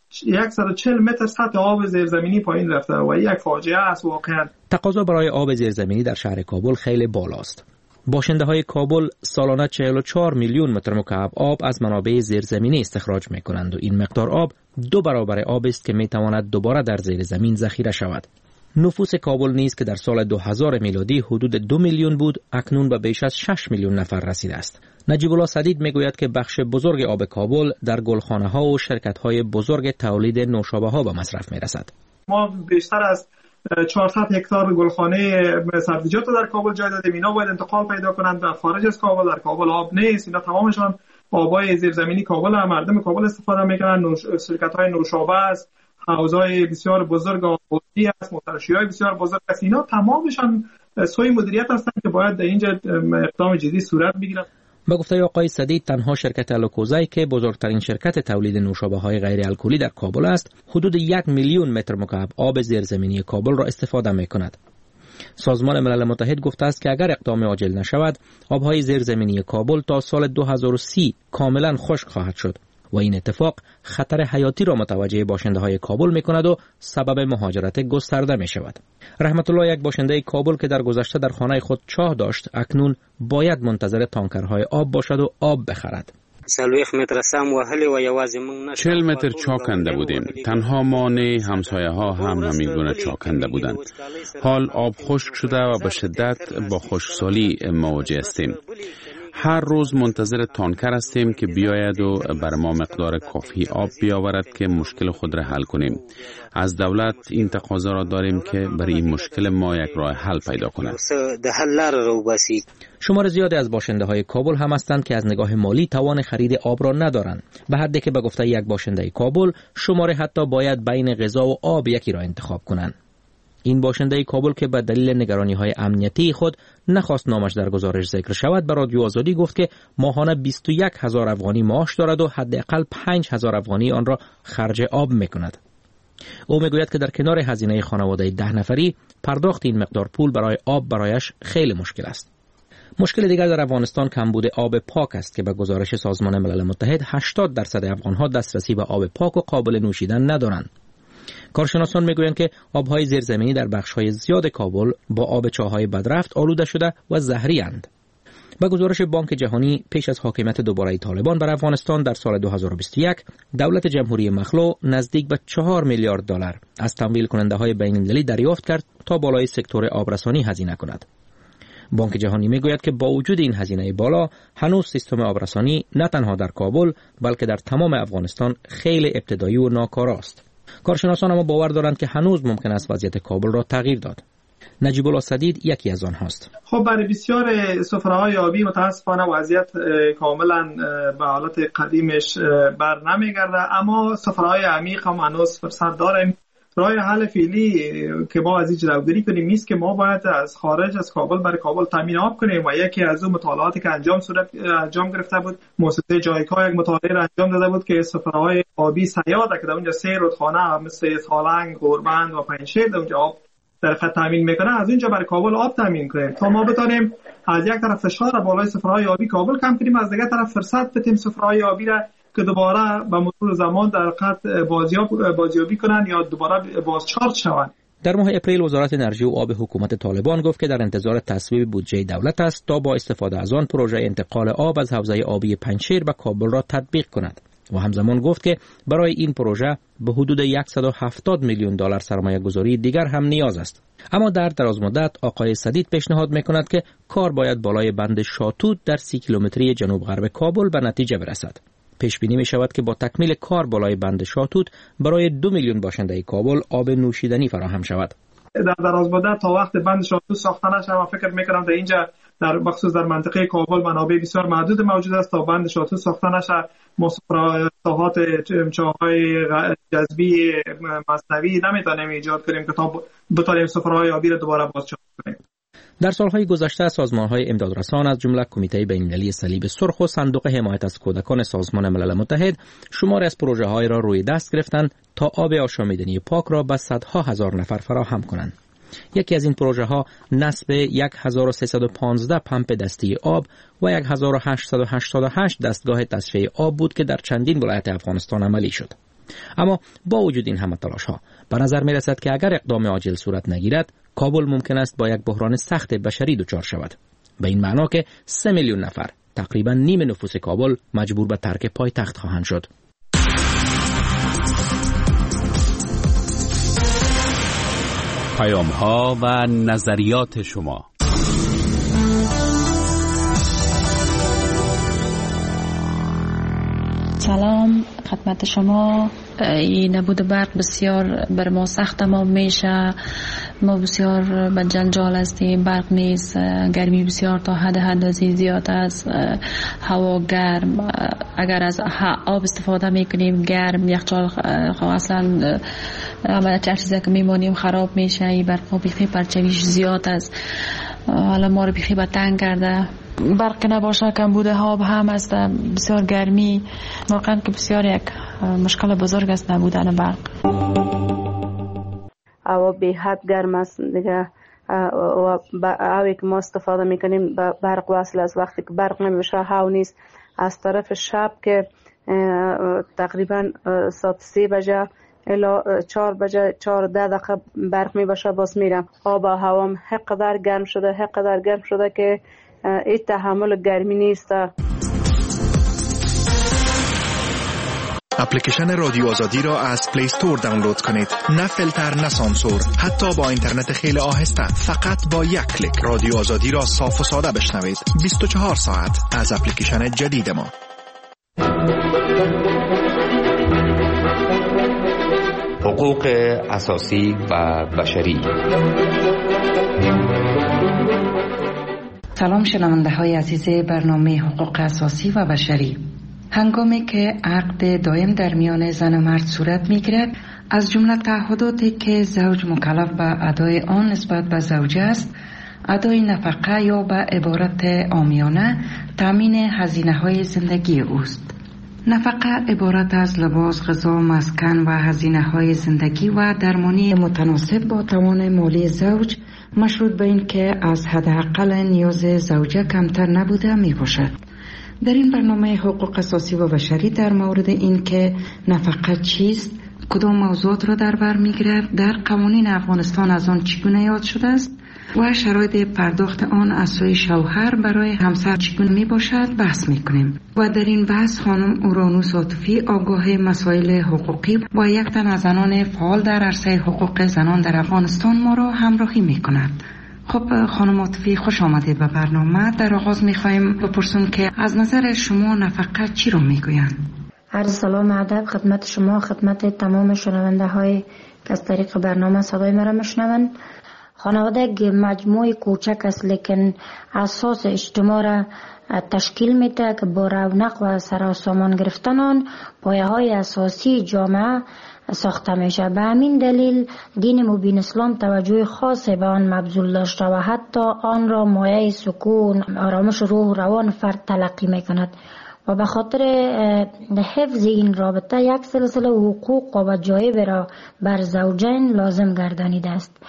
140 متر سطح آب زیرزمینی پایین رفته و یک فاجعه است واقعا. تقاضا برای آب زیرزمینی در شهر کابل خیلی بالاست. باشنده های کابل سالانه 44 میلیون متر مکعب آب از منابع زیرزمینی استخراج می کنند و این مقدار آب 2 برابر آب است که می تواند دوباره در زیر زمین ذخیره شود. نفوس کابل نیز که در سال 2000 میلادی حدود 2 میلیون بود، اکنون به بیش از 6 میلیون نفر رسیده است. نجیب الله سدید میگوید که بخش بزرگ آب کابل در گلخانه ها و شرکت های بزرگ تولید نوشابه ها به مصرف می رسد. ما بیشتر از 400 هکتار گلخانه سبزیجات در کابل جای دادیم. اینا باید انتقال پیدا کنند در خارج از کابل. در کابل آب نیست. اینا تمامشان آبای زیرزمینی کابل، مردم کابل استفاده میکنن. شرکت‌های نوشابه است، حوضای بسیار بزرگ آبی است، موترشی‌های بسیار بزرگ است. اینا تمامشان سوی مدیریت هستند که باید در اینجا اقدام جدی صورت بگیرد. به گفته آقای سدید، تنها شرکت الوکوزای که بزرگترین شرکت تولید نوشابه‌های غیر الکلی در کابل است، حدود 1 میلیون متر مکعب آب زیرزمینی کابل را استفاده می‌کند. سازمان ملل متحد گفته است که اگر اقدام عاجل نشود، آب‌های زیرزمینی کابل تا سال 2030 کاملا خشک خواهد شد. و این اتفاق خطر حیاتی را متوجه باشنده های کابل می کند و سبب مهاجرت گسترده می شود. رحمت الله، یک باشنده کابل که در گذشته در خانه خود چاه داشت، اکنون باید منتظر تانکرهای آب باشد و آب بخرد. 40 متر چاه کنده بودیم. تنها ما نه، همسایه ها هم همین گونه چاه کنده بودند. حال آب خشک شده و به شدت با خشکسالی مواجه هستیم. هر روز منتظر تانکر هستیم که بیاید و بر ما مقدار کافی آب بیاورد که مشکل خود را حل کنیم. از دولت این تقاضا را داریم که برای این مشکل ما یک راه حل پیدا کند. شمار زیادی از باشنده های کابل هم هستند که از نگاه مالی توان خرید آب را ندارند. به حدی که به گفته یک باشنده کابل، شماره حتی باید بین غذا و آب یکی را انتخاب کنند. این باشنده کابل که به دلیل نگرانی‌های امنیتی خود نخواست نامش در گزارش ذکر شود، به رادیو آزادی گفت که ماهانه 21,000 افغانی معاش دارد و حداقل 5,000 افغانی آن را خرج آب می‌کند. او میگوید که در کنار هزینه خانواده 10 نفری، پرداخت این مقدار پول برای آب برایش خیلی مشکل است. مشکل دیگر در افغانستان کمبود آب پاک است که به گزارش سازمان ملل متحد 80% افغان‌ها دسترسی به آب پاک و قابل نوشیدن ندارند. کارشناسان میگویند که آبهای زیرزمینی در بخش‌های زیاد کابل با آب چاه‌های بدرفت آلوده شده و زهری اند. به گزارش بانک جهانی، پیش از حاکمیت دوباره طالبان بر افغانستان در سال 2021، دولت جمهوری مخلوع نزدیک به 4 میلیارد دلار از تمویل کننده‌های بین‌المللی دریافت کرد تا بالای سکتور آبرسانی هزینه کند. بانک جهانی میگوید که با وجود این هزینه بالا، هنوز سیستم آبرسانی نه تنها در کابل بلکه در تمام افغانستان خیلی ابتدایی و ناکاراست. کارشناسان اما باور دارند که هنوز ممکن است وضعیت کابل را تغییر داد. نجیب الله سدید یکی از آنهاست. خب برای بسیار سفره‌های آبی متاسفانه وضعیت کاملا به حالت قدیمش بر نمیگرده، اما سفرهای عمیق هم هنوز فرصت داریم. راه حل فعلی که ما از این جلوگیری کنیم نیست که ما باید از خارج از کابل برای کابل تامین آب کنیم و یکی از اون مطالعاتی که انجام گرفته بود، مؤسسه جایکا یک مطالعه را انجام داده بود که سفرهای آبی سیاده که در اونجا 3 رودخانه مثل سالنگ، گوربند و پنجشیر در اونجا آب در خط تامین میکنه، از اونجا برای کابل آب تامین کنیم تا ما بتونیم از یک طرف فشار بالای سفرهای آبی کابل کم کنیم، از دیگر طرف فرصت بدیم سفرهای آبی را که دوباره به مرور زمان در خط بازیابی کنند یا دوباره بازچارج شوند. در ماه اپریل وزارت انرژی و آب حکومت طالبان گفت که در انتظار تصویب بودجه دولت است تا با استفاده از آن پروژه انتقال آب از حوزه آبی پنجشیر به کابل را تطبیق کند و همزمان گفت که برای این پروژه به حدود 170 میلیون دلار سرمایه گذاری دیگر هم نیاز است. اما در دراز مدت آقای سدید پیشنهاد میکند که کار باید بالای بند شاتوت در 30 کیلومتری جنوب غرب کابل به نتیجه برسد. پیش بینی می شود که با تکمیل کار بالای بند شاتوت برای 2 میلیون باشنده کابل آب نوشیدنی فراهم شود. در دراز مدت تا وقت بند شاتوت ساخته نشه، من فکر میکنم در اینجا در مخصوص در منطقه کابل منابع بسیار محدود موجود است. تا بند شاتوت ساخته نشه، مسافرات چاهای جذبی مصنوعی نمیتونیم ایجاد کنیم که تا بتونیم سفرهای آبی را دوباره بازچارج کنیم. در سالهای گذشته سازمان‌های امدادرسان از جمله کمیته بین‌المللی صلیب سرخ و صندوق حمایت از کودکان سازمان ملل متحد شماری از پروژه‌های را روی دست گرفتند تا آب آشامیدنی پاک را به صدها هزار نفر فراهم کنند. یکی از این پروژه‌ها نصب 1315 پمپ دستی آب و 1888 دستگاه تصفیه آب بود که در چندین ولایت افغانستان عملی شد. اما با وجود این همه تلاش‌ها به نظر می‌رسد که اگر اقدام عاجل صورت نگیرد، کابل ممکن است با یک بحران سخت بشری دچار شود. به این معنا که 3 میلیون نفر، تقریباً نیم نفوس کابل، مجبور به ترک پایتخت خواهند شد. پیام‌ها و نظریات شما. سلام خدمت شما. این نبود برق بسیار بر ما سخت تمام میشه. ما بسیار به جنجال هستیم، برق نیست، گرمی بسیار تا حد زیاد است، هوا گرم، اگر از آب استفاده میکنیم گرم، یخچال اصلا عملت هر چیزی که میمانیم خراب میشه. برق بیخی پرچویش زیاد است، حالا ما رو بیخی به تنگ کرده. برق نباشه کمبود آب هم است، بسیار گرمی، واقعا که بسیار یک مشکل بزرگ است نبودن برق. هوا به حد گرم است دیگه و آبی که ما استفاده میکنیم برق وصل است. وقتی که برق نمیشه هوا نیست. از طرف شب که تقریبا ساعت 3 بجه الا 4 بجه 4-10 دقیقه برق می باشه باز میرم. آب و هوام حقدر گرم شده که این تحمل گرمی نیست. اپلیکیشن رادیو آزادی را از پلی استور دانلود کنید. نه فیلتر نه سانسور، حتی با اینترنت خیلی آهسته، فقط با یک کلیک رادیو آزادی را صاف و ساده بشنوید 24 ساعت از اپلیکیشن جدید ما. حقوق اساسی و بشری. سلام شنونده های عزیز برنامه حقوق اساسی و بشری. هنگامی که عقد دائم در میان زن و مرد صورت میگیرد، از جمله تعهداتی که زوج مکلف به ادای آن نسبت به زوجه است، ادای نفقه یا به عبارت عامیانه تامین هزینه های زندگی اوست. نفقه عبارت از لباس، غذا، مسکن و هزینه های زندگی و درمانی متناسب با توان مالی زوج، مشروط به این که از حداقل نیاز زوجه کمتر نبوده می باشد. در این برنامه حقوق اساسی و بشری در مورد این که نفقه چیست، کدام موضوعات را در بر می‌گیرد، در قوانین افغانستان از آن چگونه یاد شده است و شرایط پرداخت آن از سوی شوهر برای همسر چگونه می باشد بحث می‌کنیم. و در این بحث خانم اورانوس عاطفی، آگاه مسائل حقوقی و یک تن از زنان فعال در عرصه حقوق زنان در افغانستان ما را همراهی می‌کند. خب خانم عاطفی، خوش آمدید به برنامه. در آغاز می‌خوایم بپرسیم که از نظر شما نفقه چی رو می‌گویند؟ عرض سلام ادب خدمت شما، خدمت تمام شنونده های که از طریق برنامه صدای مرا میشنوند. خانواده یک مجموعه کوچک است لیکن اساس اجتماع را تشکیل میده که با رونق و سر و سامان گرفتن آن پایه های اساسی جامعه ساخته میشه. به همین دلیل دین مبین اسلام توجه خاصی به آن مبذول داشته و حتی آن را مایه سکون، آرامش روح و روان فرد تلقی میکند و به خاطر حفظ این رابطه یک سلسله حقوق و وجایب را بر زوجین لازم گردانیده است.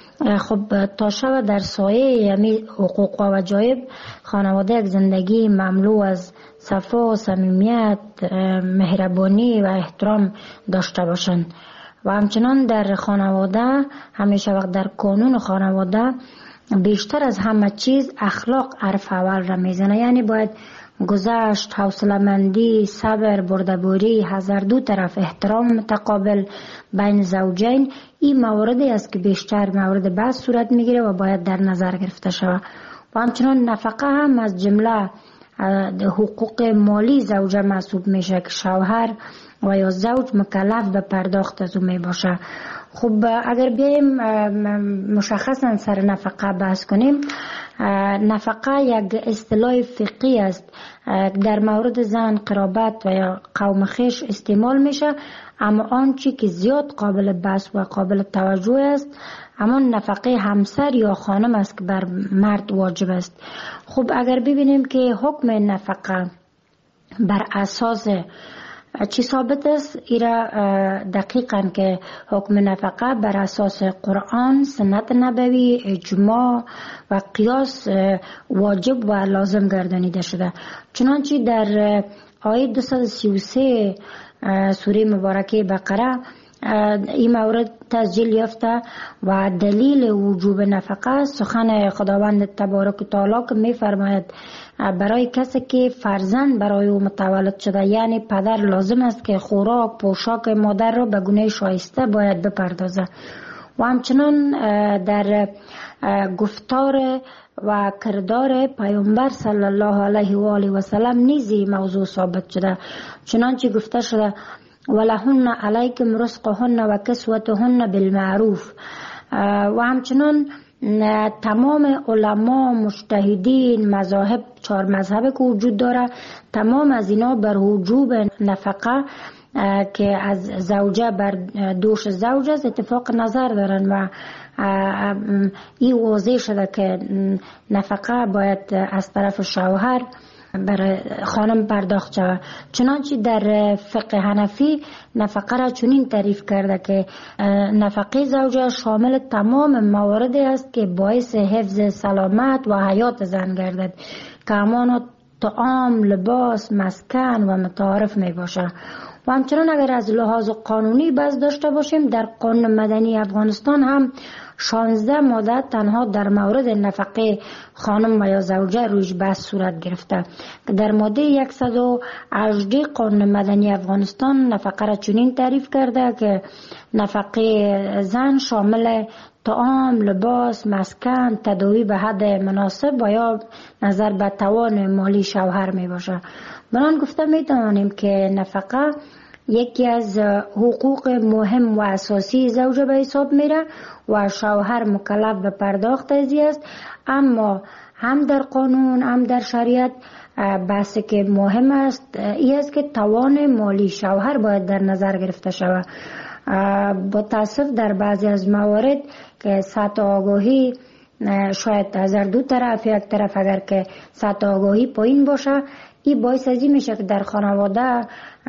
خب تا شب در سایه یعنی حقوق و وجایب خانواده یک زندگی مملو از صفا و صمیمیت، مهربانی و احترام داشته باشند و همچنان در خانواده همیشه وقت در قانون خانواده بیشتر از همه چیز اخلاق حرف اول را میزنه. یعنی باید گذشت، حوصله‌مندی، صبر، بردباری، هر دو طرف احترام متقابل بین زوجین، این مواردی است که بیشتر مورد بحث صورت میگیره و باید در نظر گرفته شود. و همچنان نفقه هم از جمله حقوق مالی زوجه محسوب میشه که شوهر و یا زوج مکلف به پرداخت از او می باشه. خب اگر بیایم مشخصا سر نفقه بحث کنیم، نفقه یک اصطلاح فقهی است در مورد زن، قرابت و یا قوم خویش استعمال میشه، اما آنچه که زیاد قابل بحث و قابل توجه است اما نفقه همسر یا خانم است که بر مرد واجب است. خب اگر ببینیم که حکم نفقه بر اساس چی ثابت است، ایرا دقیقاً که حکم نفقه بر اساس قرآن، سنت نبوی، اجماع و قیاس واجب و لازم گردانیده شده. چنانچه در آیه 233 سوره مبارکه بقره این مورد تسجیل یافته و دلیل وجوب نفقه سخن خداوند تبارک و تعالی که می فرماید برای کسی که فرزند برای او متولد شده، یعنی پدر لازم است که خوراک پوشاک مادر را به گونه شایسته باید بپردازه. و همچنان در گفتار و کردار پیامبر صلی الله علیه و آله و سلم نیزی موضوع ثابت شده، چنانچه گفته شده ولهن علیکم رزقهن و کسوتهن بالمعروف. و همچنان تمام علما، مجتهدین، مذاهب، 4 مذهب که وجود داره، تمام از اینا بر وجوب نفقه که از زوجه بر دوش زوج است اتفاق نظر دارن و این واضح شده که نفقه باید از طرف شوهر برای خانم پرداخت شود. چنانچه در فقه حنفی نفقه را چنین تعریف کرده که نفقه زوجه شامل تمام مواردی است که باعث حفظ سلامت و حیات زن گردد که همانا طعام، لباس، مسکن و متعارف می باشه. و همچنان اگر از لحاظ قانونی باز داشته باشیم، در قانون مدنی افغانستان هم 16 ماده تنها در مورد نفقه خانم و یا زوجه رویش بحث صورت گرفته که در ماده 118 قانون مدنی افغانستان نفقه را چنین تعریف کرده که نفقه زن شامل طعام، لباس، مسکن، تداوی به حد مناسب و یا نظر به توان مالی شوهر می باشه. بنان گفته می توانیم که نفقه یکی از حقوق مهم و اساسی زوجه به حساب میره و شوهر مکلف به پرداخت ازی است. اما هم در قانون هم در شریعت بحثی که مهم است این است که توان مالی شوهر باید در نظر گرفته شود. با تاسف در بعضی از موارد که سطح آگاهی شاید از دو طرف، یک طرف اگر که سطح آگاهی پایین باشه، این باعث ازی میشه که در خانواده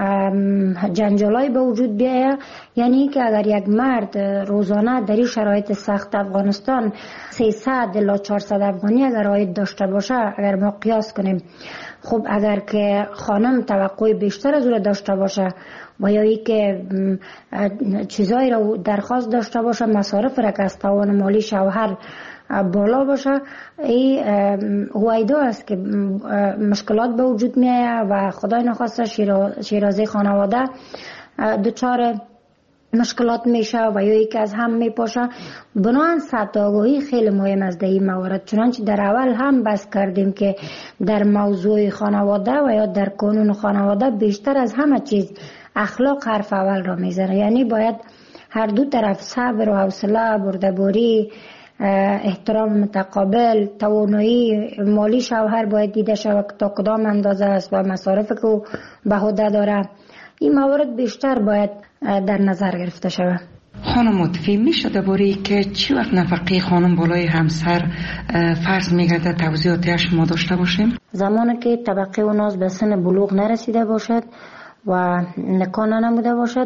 جنجالای به وجود بیاید. یعنی که اگر یک مرد روزانه در این شرایط سخت افغانستان 300 الی 400 افغانی اگر عاید داشته باشه، اگر ما قیاس کنیم، خب اگر که خانم توقع بیشتر از او داشته باشه و یا ای که چیزایی را درخواست داشته باشه، مصارف را که از توان مالی شوهر بالا باشه، این هویدا است که مشکلات به وجود می آید و خدای نخواسته شیرازه خانواده دچار مشکلات میشه و یا یکی از هم میپاشه. بنابراین سطح آگاهی خیلی مهم است در این موارد. چنانچه در اول هم بحث کردیم که در موضوع خانواده و یا در قانون خانواده بیشتر از همه چیز اخلاق حرف اول را میزنه. یعنی باید هر دو طرف صبر و حوصله، بردباری، احترام متقابل، توانایی مالی شوهر باید دیده شود که تا کدام اندازه است و مصارف که او به عهده داره. این موارد بیشتر باید در نظر گرفته شود. خانم متفی میشه درباره که چی وقت نفقه خانم بالای همسر فرض میگرده توضیحاتش ما داشته باشیم؟ زمانی که طبقه اوناز به سن بلوغ نرسیده باشد و نکاح نموده باشد،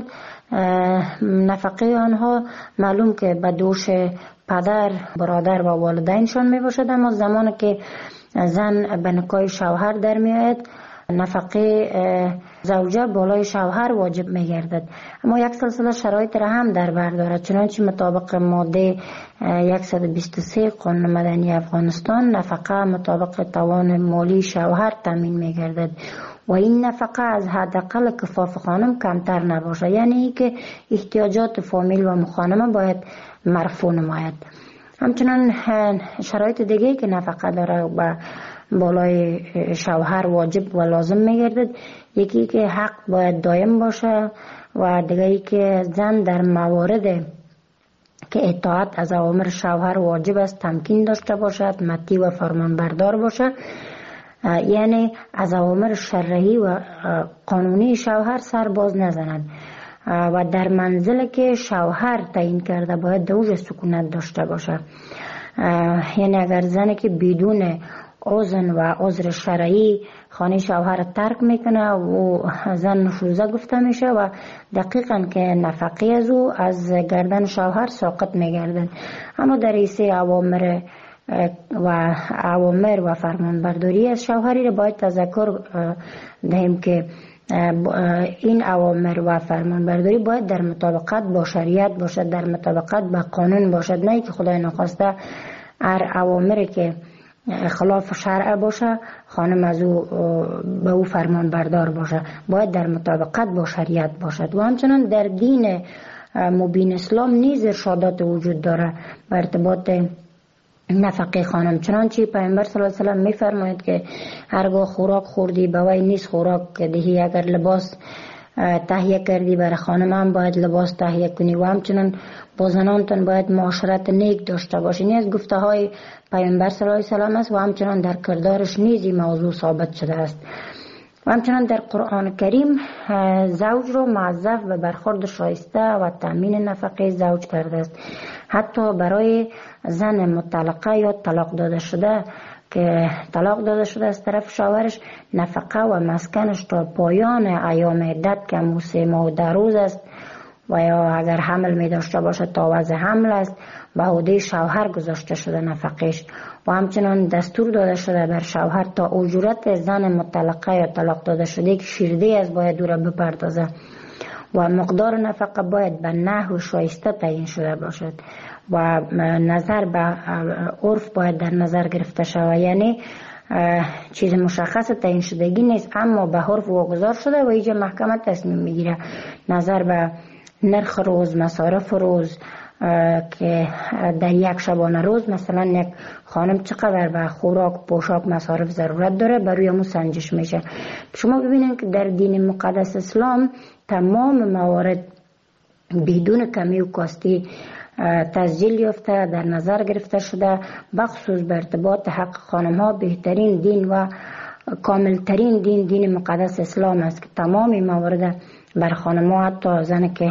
نفقه آنها معلوم که به دوش پدر، برادر و والدینشان می باشد. اما زمانی که زن به نکاح شوهر در می آید، نفقه زوجه بالای شوهر واجب می گردد. اما یک سلسله شرایط را هم در بر دارد. چنانچه مطابق ماده 123 قانون مدنی افغانستان نفقه مطابق توان مالی شوهر تامین می گردد و این نفقه از حداقل کفاف خانم کمتر نباشه. یعنی که احتیاجات فامیل و مخانمه باید مرفوع نماید. همچنان شرایط دیگه که نفقه داره و بالای شوهر واجب و لازم میگردد، یکی که حق باید دائم باشه و دیگه که زن در موارد که اطاعت از اوامر شوهر واجب است تمکین داشته باشد، مطیع و فرمانبردار باشه. یعنی از اوامر شرعی و قانونی شوهر سر باز نزند و در منزل که شوهر تعیین کرده باید دوج سکونت داشته باشه. یعنی اگر زنی که بدون اذن و عذر شرعی خانه شوهر ترک میکنه و زن نشوزه گفته میشه و دقیقاً که نفقه از او از گردن شوهر ساقط میگردن. اما در ایسه اوامر و فرمانبرداری از شوهری را باید تذکر دهیم که این اوامر و فرمانبرداری باید در مطابقت با شریعت باشد، در مطابقت با قانون باشد، نه که خدای نخواسته هر اوامری که خلاف شرع باشه خانم از او به او فرمانبردار باشه. باید در مطابقت با شریعت باشد. و همچنان در دین مبین اسلام نیز ارشادات وجود داره به ارتباط نفقه خانم. چنانچه پیامبر صلی الله علیه و سلم میفرماید که هرگاه خوراک خوردی به وی نیست خوراک دهی، اگر لباس تهیه کردی برای خانم هم باید لباس تهیه کنی و همچنان با زنانتون باید معاشرت نیک داشته باشی. این از گفته های پیامبر صلی الله علیه و سلم است و همچنان در کردارش نیز این موضوع ثابت شده است. و همچنان در قرآن کریم زوج رو موظف به برخورد شایسته و تامین نفقه زوج کرده است. حتی برای زن مطلقه یا طلاق داده شده که طلاق داده شده از طرف شوهرش، نفقه و مسکنش تا پایان ایام عدت که 3 ماه و 10 روز است و یا اگر حمل می داشته باشه تا وضع حمل است به عهده شوهر گذاشته شده نفقش و همچنان دستور داده شده بر شوهر تا اجورت زن مطلقه یا طلاق داده شده که شیرده از باید او را بپردازه و مقدار نفقه باید به نحو شایسته تعیین شده باشد و نظر به عرف باید در نظر گرفته شود، یعنی چیز مشخص تعیین شدگی نیست اما به عرف واگذار شده و اینجا محکمه تصمیم میگیره نظر به نرخ روز، مصارف روز که در یک شبانه روز مثلا یک خانم چقدر به خوراک، پوشاک، مصارف ضرورت داره بروی همون سنجش میشه. شما ببینید که در دین مقدس اسلام تمام موارد بدون کمی و کاستی تسجیل یافته در نظر گرفته شده، بخصوص به ارتباط حق خانم ها بهترین دین و کاملترین دین مقدس اسلام است که تمامی موارد بر خانم ها، حتی زنی که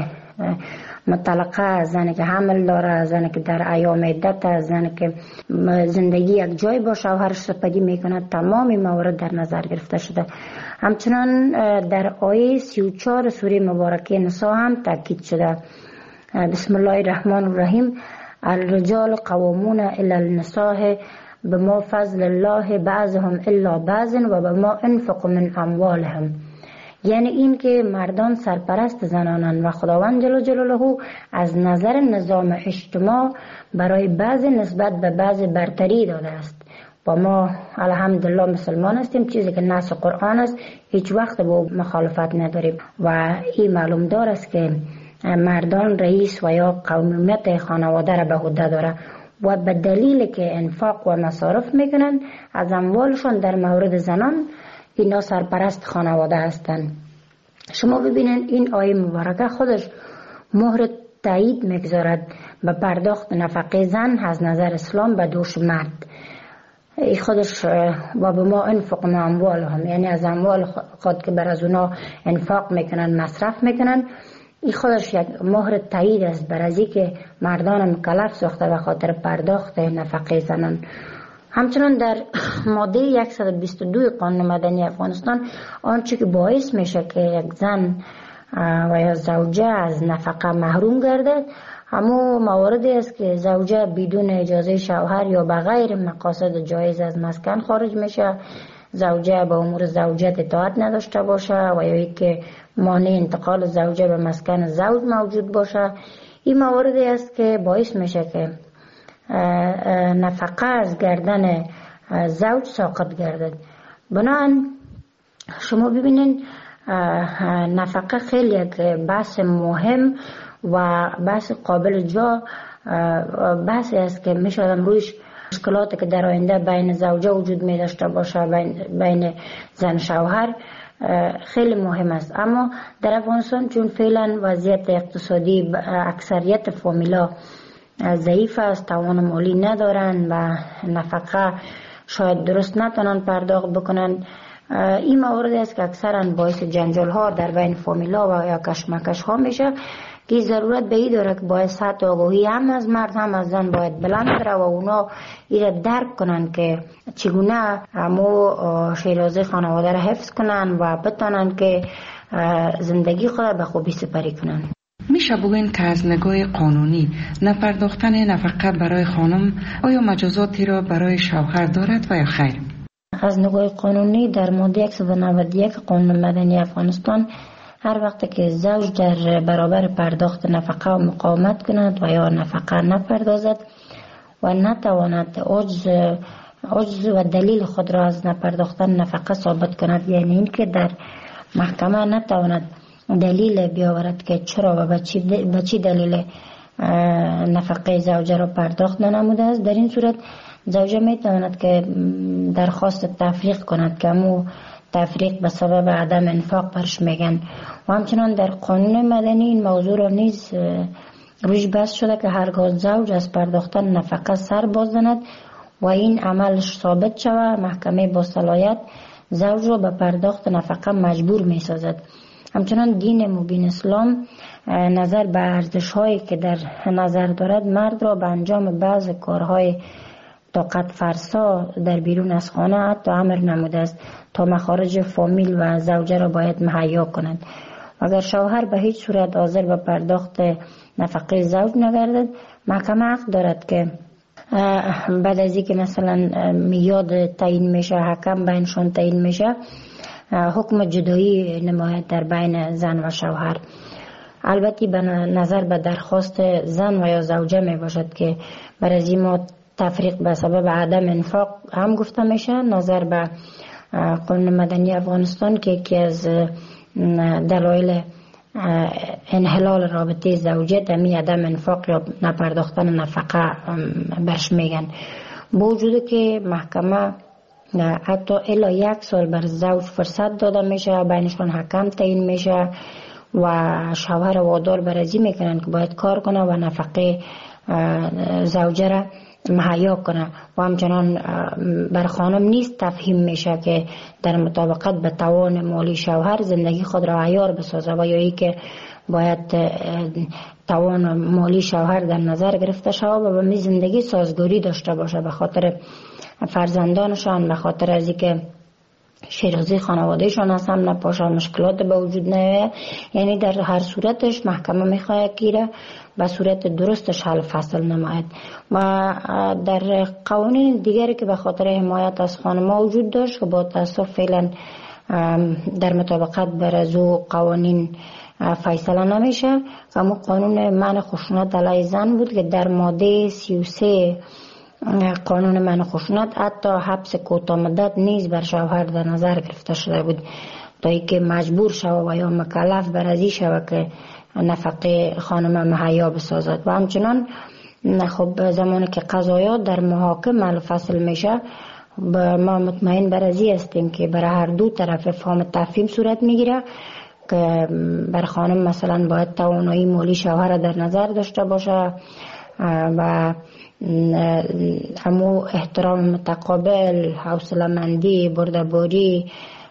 مطلقه، زنی که حمل داره، زنی که در ایام عدت، زنی که زندگی یک جای با شوهرش سپری میکنه، تمامی موارد در نظر گرفته شده. همچنان در آیه 34 سوره مبارکه نساء هم تاکید شده. بسم الله الرحمن الرحیم: الرجال قوامون علی النساء بما فضل الله بعضهم الا بعض و بما انفقوا من اموالهم. یعنی این که مردان سرپرست زنانند و خداوند جل جلاله از نظر نظام اجتماع برای بعض نسبت به بعض برتری داده است و ما الحمدلله مسلمان هستیم، چیزی که نص قرآن است هیچ وقت با مخالفت نداریم و این معلوم دار است که مردان رئیس و یا قومیت خانواده را به عهده داره و به دلیل که انفاق و مصارف میکنن از اموالشون در مورد زنان اینا سرپرست خانواده هستند. شما ببینید این آیه مبارکه خودش مهر تایید میگذارد به پرداخت نفقه زن از نظر اسلام به دوش مرد. ای خودش و به ما انفق من اموالهم، یعنی از اموال خود که بر از اونا انفاق میکنن، مصرف میکنن، این خودش یک مهر تایید است بر از که مردان مکلف ساخته به خاطر پرداخت نفقه زنان. همچنان در ماده 122 قانون مدنی افغانستان آنچه که باعث میشه که یک زن و یا زوجه از نفقه محروم گردد همو مواردی است که زوجه بدون اجازه شوهر یا بغیر مقاصد جایز از مسکن خارج میشه، زوجه به امور زوجیت اطاعت نداشته باشه و یا که مانع انتقال زوجه به مسکن زوج موجود باشه. این مواردی است که باعث میشه که نفقه از گردن زوج ساقط گردد. بنابراین شما ببینید نفقه خیلی یک بحث مهم و بحث قابل جا بحثی است که میشه رویش مشکلاتی که در آینده بین زوجه وجود می داشته باشه بین زن شوهر خیلی مهم است. اما در افغانستان چون فعلا وضعیت اقتصادی اکثریت فامیلا ضعیف است، توان مالی ندارن و نفقه شاید درست نتونن پرداخت بکنن، این موارد است که اکثرا باعث جنجال ها در بین فامیلا و یا کشمکش ها میشه که ضرورت به این داره که باید سطح آگاهی هم از مرد هم از زن باید بلند بره و اونا این درک کنن که چگونه همو شیرازه خانواده را حفظ کنن و بتانن که زندگی خود به خوبی سپری کنن. میشه بگوین که از نگاه قانونی نپرداختن نفقه برای خانم آیا مجازاتی را برای شوهر دارد و یا خیر؟ از نگاه قانونی در ماده 191 قانون مدنی افغانستان هر وقت که زوج در برابر پرداخت نفقه و مقاومت کند و یا نفقه نپردازد و نتواند عجز و دلیل خود را از نپرداختن نفقه ثابت کند، یعنی این که در محکمه نتواند دلیل بیاورد که چرا و به چی دلیل نفقه زوجه را پرداخت ننموده است، در این صورت زوجه می تواند که درخواست تفریق کند که همو تفریق به سبب عدم انفاق برش میگن و همچنان در قانون مدنی این موضوع را نیز روش بحث شده که هرگاه زوج از پرداختن نفقه سر باز زند و این عملش ثابت شود محکمه با صلاحیت زوج را به پرداخت نفقه مجبور می سازد. همچنان دین مبین اسلام نظر به ارزش هایی که در نظر دارد مرد را به انجام بعض کارهای طاقت فرسا در بیرون از خانه حتی امر نموده است تا مخارج فامیل و زوجه را باید مهیا کنند و اگر شوهر به هیچ صورت حاضر به پرداخت نفقه زوج نگردد، محکمه حق دارد که بعد از اینکه مثلا میاد تعیین میشه، حکم بینشون تعیین میشه، حکم جدایی نماید در بین زن و شوهر. البته به نظر به درخواست زن و یا زوجه می باشد که برای از این تفریق به سبب عدم انفاق هم گفته میشه. نظر به قانون مدنی افغانستان که یکی از دلایل انحلال رابطه زوجیت همین عدم انفاق یا نپرداختن نفقه برش میگن. با وجود که محکمه حتی الی 1 سال بر زوج فرصت داده میشه، بینشون حکم تعیین میشه و شوهر وادار برازی میکنن که باید کار کنه و نفقه زوجه را مهیا کنه و همچنان بر خانم نیست تفهیم میشه که در مطابقت به توان مالی شوهر زندگی خود را عیار بسازه و یا ای که باید توان مالی شوهر در نظر گرفته شود و به می زندگی سازگاری داشته باشه به خاطر فرزندانشان، به خاطر از اینکه شیرازی خانوادهشان از هم نپاشه، مشکلات به وجود نیاید. یعنی در هر صورتش محکمه میخواهد که به صورت درستش حل فصل نماید. و در قوانین دیگری که به خاطر حمایت از خانم‌ها وجود داشت که با تاسف فعلا در مطابقت بر از او قوانین فیصله نمیشه، اما قانون منع خشونت علیه زن بود که در ماده 33 قانون منع خشونت حتی حبس کوتاه مدت نیز بر شوهر در نظر گرفته شده بود تا اینکه مجبور شود و یا مکلف بر ازی شود که نفقه خانم مهیا بسازد. و همچنان خب زمانی که قضایات در محاکم حل فصل میشه، ما مطمئن بر ازی هستیم که برای هر دو طرف فهم تفهیم صورت میگیره که بر خانم مثلا باید توانایی مالی شوهر در نظر داشته باشه و همو احترام متقابل، حوصله‌مندی، بردباری،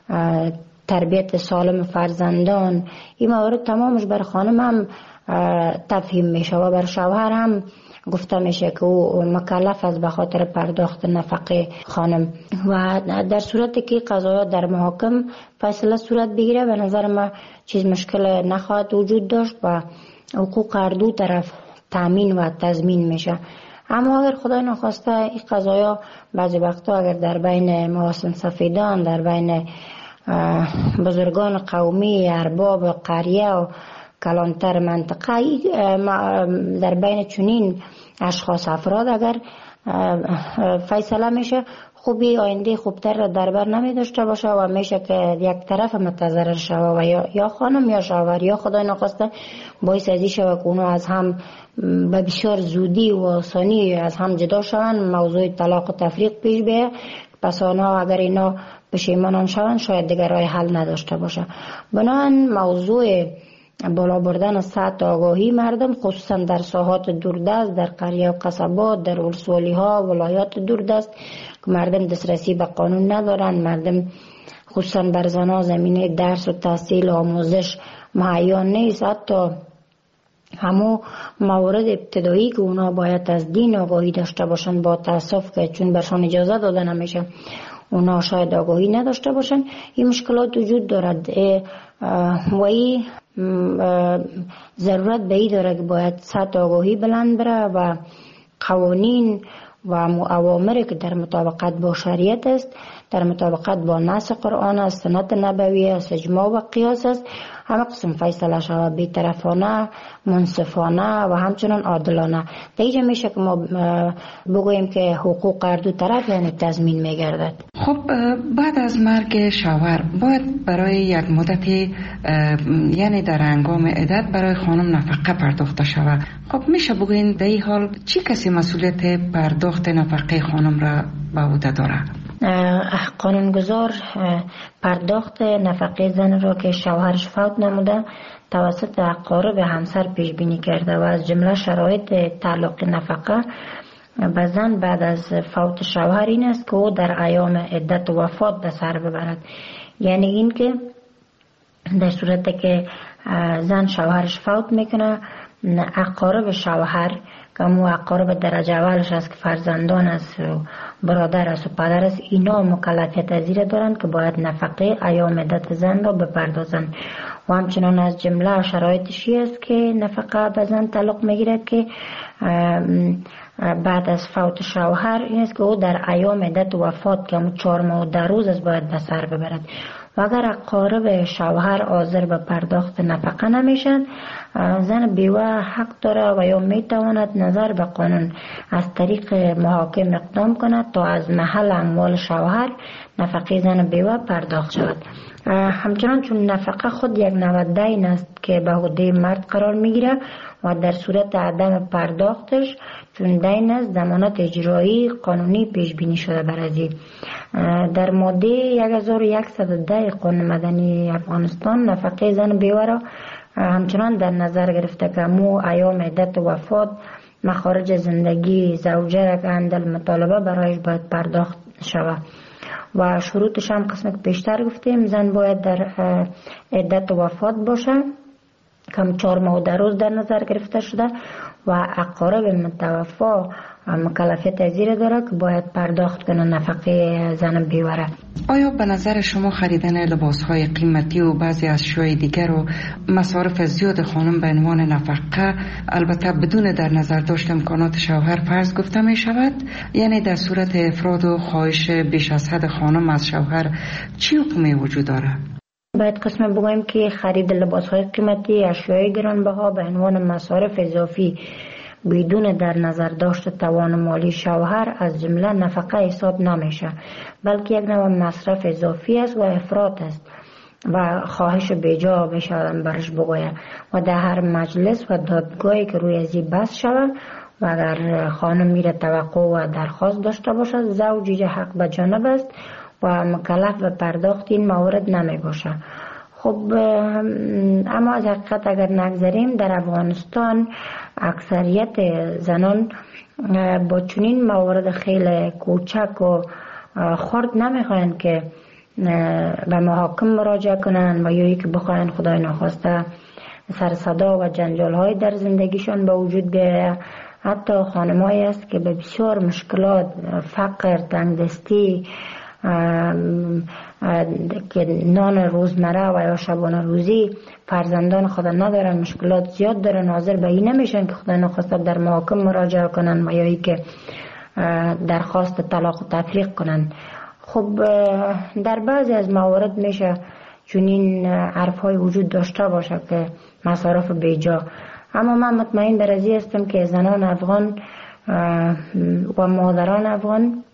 تربیت سالم فرزندان، این موارد تمامش بر خانم هم تفهیم میشه و بر شوهر هم گفته میشه که او مکلف است به خاطر پرداخت نفقه خانم. و در صورتی که قضایا در محاکم فیصله صورت بگیره به نظر ما چیز مشکل نخواهد وجود داشت و حقوق هر دو طرف تامین و تضمین میشه. اما اگر خدای نخواسته این قضایا بعضی وقتا اگر در بین محاسن سفیدان، در بین بزرگان قومی، ارباب قریه و کلانتر منطقه، در بین چنین اشخاص افراد اگر فیصله میشه، خوبی آینده خوبتر را در بر نمی داشته باشه و میشه که یک طرف متضرر شوه و یا خانم یا شوهر یا خدای نخواسته باعث ازی شوه که اونو از هم به بسیار زودی و آسانی از هم جدا شوند، موضوع طلاق و تفریق پیش بیه. پس آنها اگر اینا پشیمان شوند شاید دیگر راه حل نداشته باشه. بنابراین موضوع بالا بردن سطح آگاهی مردم خصوصا در ساحات دوردست، در قریه و قصبات، در ولسوالی ها، ولایات دوردست که مردم دسترسی به قانون ندارن، مردم خصوصا بر زنها زمینه درس و تحصیل و آموزش مهیا نیست. حتی همو موارد ابتدایی که اونا باید از دین آگاهی داشته باشن با تاسف که چون برشان اجازه داده نمیشه اونا شاید آگاهی نداشته باشن. این مشکلات وجود دارد و این ضرورت به این داره که باید سطح آگاهی بلند بره و قوانین و اوامری که در مطابقت با شریعت است، در مطابقت با نص قرآن است، سنت نبوی است، اجماع و قیاس است، همه قسم فیصله شود بی‌طرفانه، منصفانه و همچنان عادلانه. دیگه میشه که ما بگوییم که حقوق هر دو طرف یعنی تضمین میگردد. خب بعد از مرگ شوهر باید برای یک مدتی یعنی در هنگام عدت برای خانم نفقه پرداخته شود. خب میشه بگوییم در این حال چی کسی مسئولیت پرداخت نفقه خانم را به عهده داره؟ قانونگذار پرداخت نفقه زن را که شوهرش فوت نموده توسط اقارب همسر پیش بینی کرده و از جمله شرایط تعلق نفقه به زن بعد از فوت شوهر این است که او در ایام عدت و وفات به سر ببرد. یعنی این که در صورت که زن شوهرش فوت میکنه، اقارب شوهر که مو اقارب درجه اولش است که فرزندان است و برادر است و پدر است، اینا مکلفیت از این دارند که باید نفقه ایام عدت زن را بپردازند و همچنان از جمله شرایطشی است که نفقه به زن تعلق میگیرد که بعد از فوت شوهر این است که او در ایام عدت وفات که 4 ماه و 10 روز است باید به سر ببرد و اگر اقارب شوهر حاضر به پرداخت نفقه نمیشن زن بیوه حق داره و یا میتواند نظر به قانون از طریق محاکم اقدام کند تا از محل اموال شوهر نفقه زن بیوه پرداخت شود. همچنان چون نفقه خود یک نوع دین است که به عهده مرد قرار میگیره و در صورت عدم پرداختش چون دین است ضمانت اجرایی قانونی پیش بینی شده بر ازی. در ماده 1110 قانون مدنی افغانستان نفقه زن بیوه را همچنان در نظر گرفته که مو ایام عدت وفات مخارج زندگی زوجه را که اندل مطالبه برایش باید پرداخت شود و شروطش هم قسم که پیشتر گفتیم زن باید در عدت وفات باشه کم 4 ماه و 10 روز در نظر گرفته شده و اقارب متوفا مکلفیت زیر داره که باید پرداخت کنه نفقه زن بیوه. آیا به نظر شما خریدن لباسهای قیمتی و بعضی اشیاء دیگر و مصارف زیاد خانم به عنوان نفقه البته بدون در نظر داشت امکانات شوهر فرض گفته می شود؟ یعنی در صورت افراد و خواهش بیش از حد خانم از شوهر چی حکمی وجود داره؟ باید قسم بگویم که خرید لباسهای قیمتی اشیای گرانبها به عنوان مصارف اضافی بدون در نظر داشت توان مالی شوهر از جمله نفقه حساب نمیشه بلکه یک نوع مصرف اضافی است و افراط است و خواهش بیجا بشه برش بگوید و در هر مجلس و دادگاهی که روی ازی بحث شود و اگر خانم میره توقع و درخواست داشته باشد زوج حق به جانب است و مکلف به پرداخت این موارد نمی باشه. خب اما از حقیقت اگر نگذاریم در افغانستان اکثریت زنان با چنین موارد خیلی کوچک و خرد نمیخواین که به محاکم مراجعه کنن و یا که بخواین خدای نخواسته سر صدا و جنجال های در زندگیشان به وجود بیاید. حتی خانمایی است که به بسیار مشکلات فقر تنگدستی که نان روزمره و یا شبانه روزی فرزندان خود ندارن مشکلات زیاد دارن حاضر به این نمیشن که خدا نخواسته در محاکم مراجعه کنن و یا ای که درخواست طلاق و تفریق کنن. خب در بعضی از موارد میشه چنین حرفهای وجود داشته باشه که مصارف بیجا، اما من مطمئن در ازی هستم که زنان افغان و مادران افغان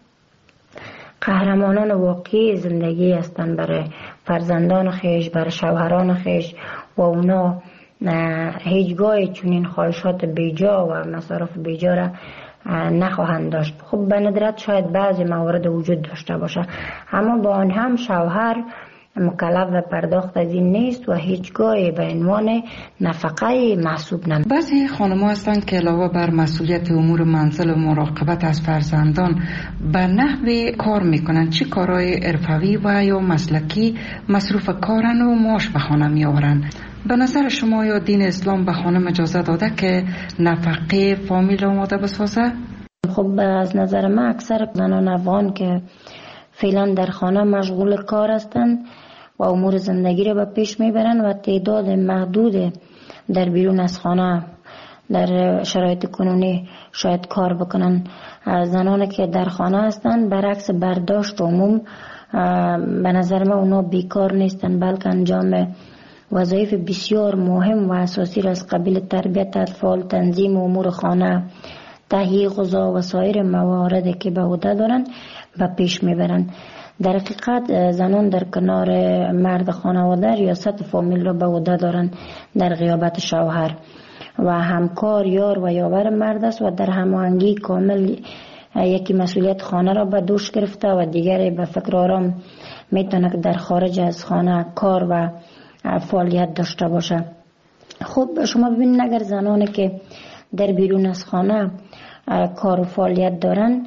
قهرمانان واقعی زندگی هستند برای فرزندان خیش، برای شوهران خیش و اونا هیچگاه چنین خواهشات بیجا و مصارف بیجا را نخواهند داشت. خب به ندرت شاید بعضی موارد وجود داشته باشه، اما با آن هم شوهر مکلف به پرداخت از این نیست و هیچگاه به عنوان نفقه محسوب نمیشه. بعضی خانم‌ها هستند که علاوه بر مسئولیت امور منزل و مراقبت از فرزندان به نحوی کار میکنن، چه کارهای حرفه‌ای و یا مسلکی مصروف کارن و معاش به خانه میآورن. به نظر شما یا دین اسلام به خانم اجازه داده که نفقه فامیل آماده بسازه؟ خب از نظر من اکثر زنان افغان که فعلا در خانه مشغول کار هستند و امور زندگی را به پیش میبرن و تعداد محدود در بیرون از خانه در شرایط کنونی شاید کار بکنن. زنانی که در خانه هستند برعکس برداشت عموم به نظر من اونا بیکار نیستن، بلکه انجام وظایف بسیار مهم و اساسی را از قبیل تربیت اطفال، تنظیم امور خانه، تهیه غذا و سایر مواردی که به عهده دارن به پیش میبرن. در حقیقت زنان در کنار مرد خانواده ریاست فامیل را به عهده دارن در غیابت شوهر و همکار، یار و یاور مرد است و در هماهنگی کامل یکی مسئولیت خانه را به دوش گرفته و دیگری به فکر آرام میتونه که در خارج از خانه کار و فعالیت داشته باشه. خب شما ببینید اگر زنانی که در بیرون از خانه کار و فعالیت دارن،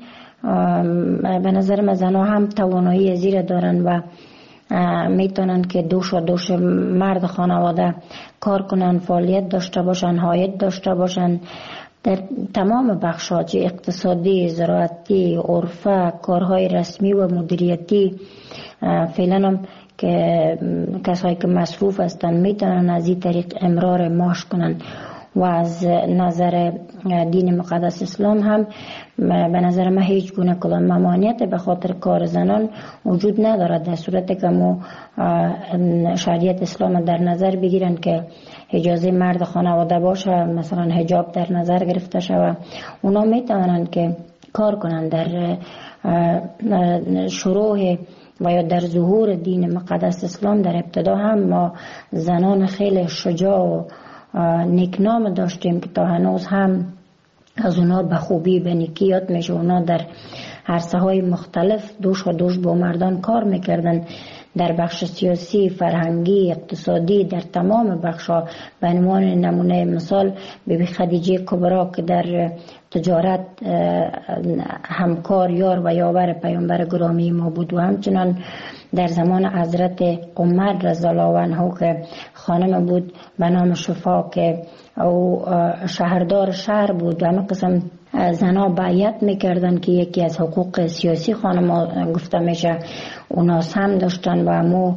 به نظر من زنها هم توانایی زیر دارن و میتونن که دوش و دوش مرد خانواده کار کنن، فعالیت داشته باشن، عاید داشته باشن در تمام بخشات اقتصادی، زراعتی، عرفه، کارهای رسمی و مدیریتی. فعلا هم که کسایی که مصروف هستن میتونن از این طریق امرار معاش کنن و از نظر دین مقدس اسلام هم به نظر من هیچ گونه کدام ممانعت به خاطر کار زنان وجود ندارد، در صورتی که ما شریعت اسلام در نظر بگیرن که اجازه مرد خانواده باشه، مثلا حجاب در نظر گرفته شود، اونا میتونن که کار کنن. در شروع و یا در ظهور دین مقدس اسلام در ابتدا هم ما زنان خیلی شجاع و نیکنام داشتیم که تا هنوز هم از اونا به خوبی به نیکی یاد میشه. اونا در عرصه های مختلف دوش و دوش با مردان کار میکردن، در بخش سیاسی، فرهنگی، اقتصادی، در تمام بخشا. به عنوان نمونه مثال بیبی خدیجه کبرا که در تجارت همکار یار و یاور پیامبر گرامی ما بود، و همچنان در زمان حضرت عمر رضی الله عنه که خانم بود به نام شفا که او شهردار شهر بود، و همه قسم زنها بیعت میکردن که یکی از حقوق سیاسی خانم گفته میشه اونا هم داشتن، و همو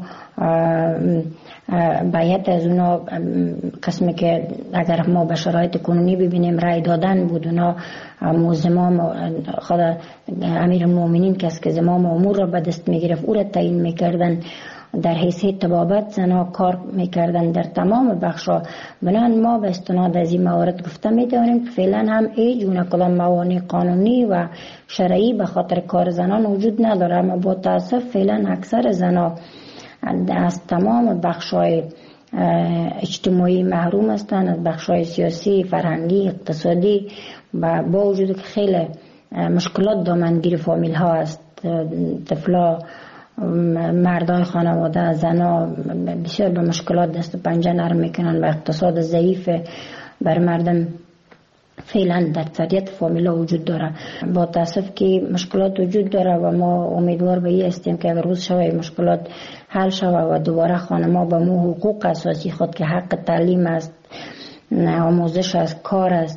بیعت از اونا قسمی که اگر ما به شرایط کنونی ببینیم رای دادن بود. اونا زمام خود امیر المؤمنین کس که زمام امور را به دست میگرفت او را تعیین میکردن، در حیثیت طبابت زنها کار میکردن در تمام بخشا. بنان ما به استناد از این موارد گفته میتونیم که فعلا هم هیچ گونه کدام موانع قانونی و شرعی به خاطر کار زنان وجود نداره، اما با تاسف فعلا اکثر زنها از تمام بخشای اجتماعی محروم هستند، از بخشای سیاسی، فرهنگی، اقتصادی، و با وجود که خیلی مشکلات دامنگیر فامیل ها است، طفلا، مردای خانواده، زنا بسیار به مشکلات دست و پنجه نرم میکنن و اقتصاد ضعیف بر مردم فعلا در اکثریت فامیلا وجود داره. با تاسف که مشکلات وجود داره و ما امیدوار به این هستیم که اگر روز شوه مشکلات حل شوه و دوباره خانما به مو حقوق اساسی خود که حق تعلیم است، آموزش است، کار است،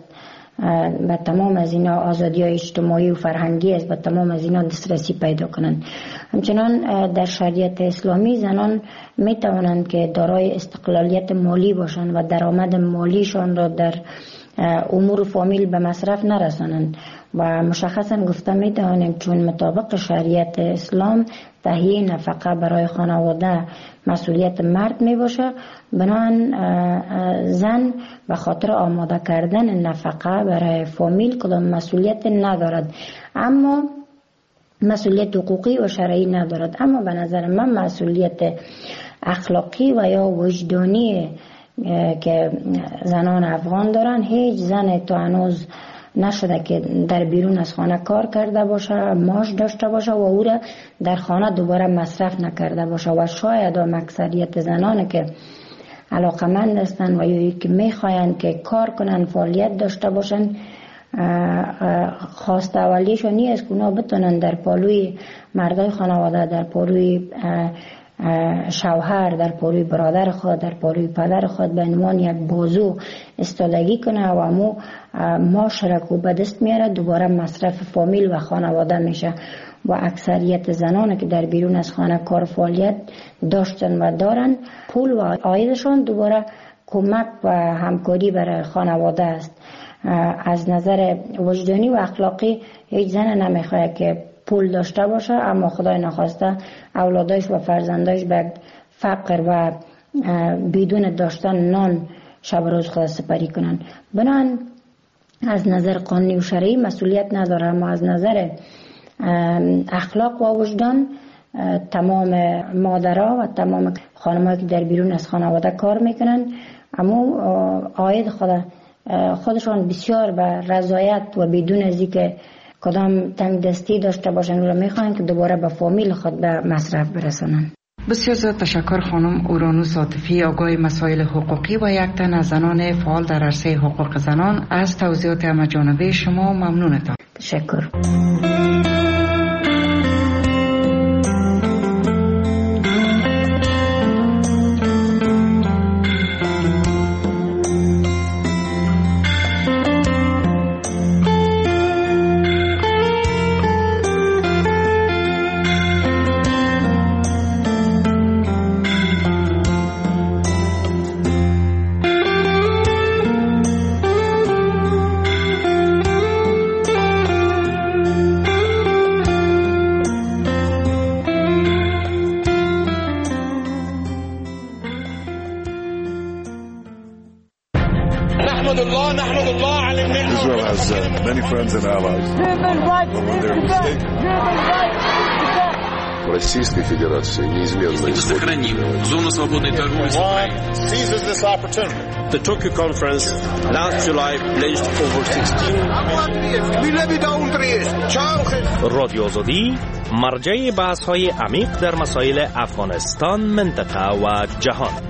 به تمام از اینا آزادی های اجتماعی و فرهنگی است، به تمام از اینا دسترسی پیدا کنند. همچنان در شریعت اسلامی زنان می توانند که دارای استقلالیت مالی باشند و درآمد مالیشان را در امور فامیل به مصرف نرسانند، و مشخصا گفته می توانیم چون مطابق شریعت اسلام تهیه نفقه برای خانواده مسئولیت مرد می باشه، بنابراین زن به خاطر آماده کردن نفقه برای فامیل کدام مسئولیت ندارد، اما مسئولیت حقوقی و شرعی ندارد. اما به نظر من مسئولیت اخلاقی و یا وجدانی که زنان افغان دارن، هیچ زن تا هنوز نشده که در بیرون از خانه کار کرده باشه، معاش داشته باشه و او را در خانه دوباره مصرف نکرده باشه. و شاید هم اکثریت زنان که علاقمند هستن و یا که میخواین که کار کنن، فعالیت داشته باشن، خواست اولیشون نیست که اونا بتونن در پالوی مردای خانواده، در پالوی شوهر، در پالوی برادر خود، در پالوی پدر خود به عنوان یک بازو استادگی کنه و امو معاشرت به دست میاره، دوباره مصرف فامیل و خانواده میشه. و اکثریت زنان که در بیرون از خانه کار فعالیت داشتن و دارن، پول و عایدشان دوباره کمک و همکاری برای خانواده است. از نظر وجدانی و اخلاقی هیچ زن نمیخواد که پول داشته باشه اما خدای نخواسته اولادایش و فرزندایش به فقر و بدون داشتن نان شب روز خود سپری کنن. بنان از نظر قانونی و شرعی مسئولیت نداره، اما از نظر اخلاق و وجدان تمام مادرها و تمام خانم‌هایی که در بیرون از خانواده کار میکنن اما عاید خودشان بسیار به رضایت و بدون از اینکه کدام تنگ دستی داشته باشن و میخوان که دوباره به فامیل خود به مصرف برسانن. بسیار زیاد تشکر خانم اورانوس عاطفی، آگاه مسائل حقوقی و یک تن از زنان فعال در عرصه حقوق زنان. از توضیحات همه‌جانبه شما ممنونتم. تشکر. Israel has many friends and allies. But when they're mistaken, Российской Федерации неизменно seizes this opportunity. The Tokyo conference last July pledged over 16 رادیو آزادی مرجع بحث‌های عمیق در مسائل افغانستان، منطقه و جهان.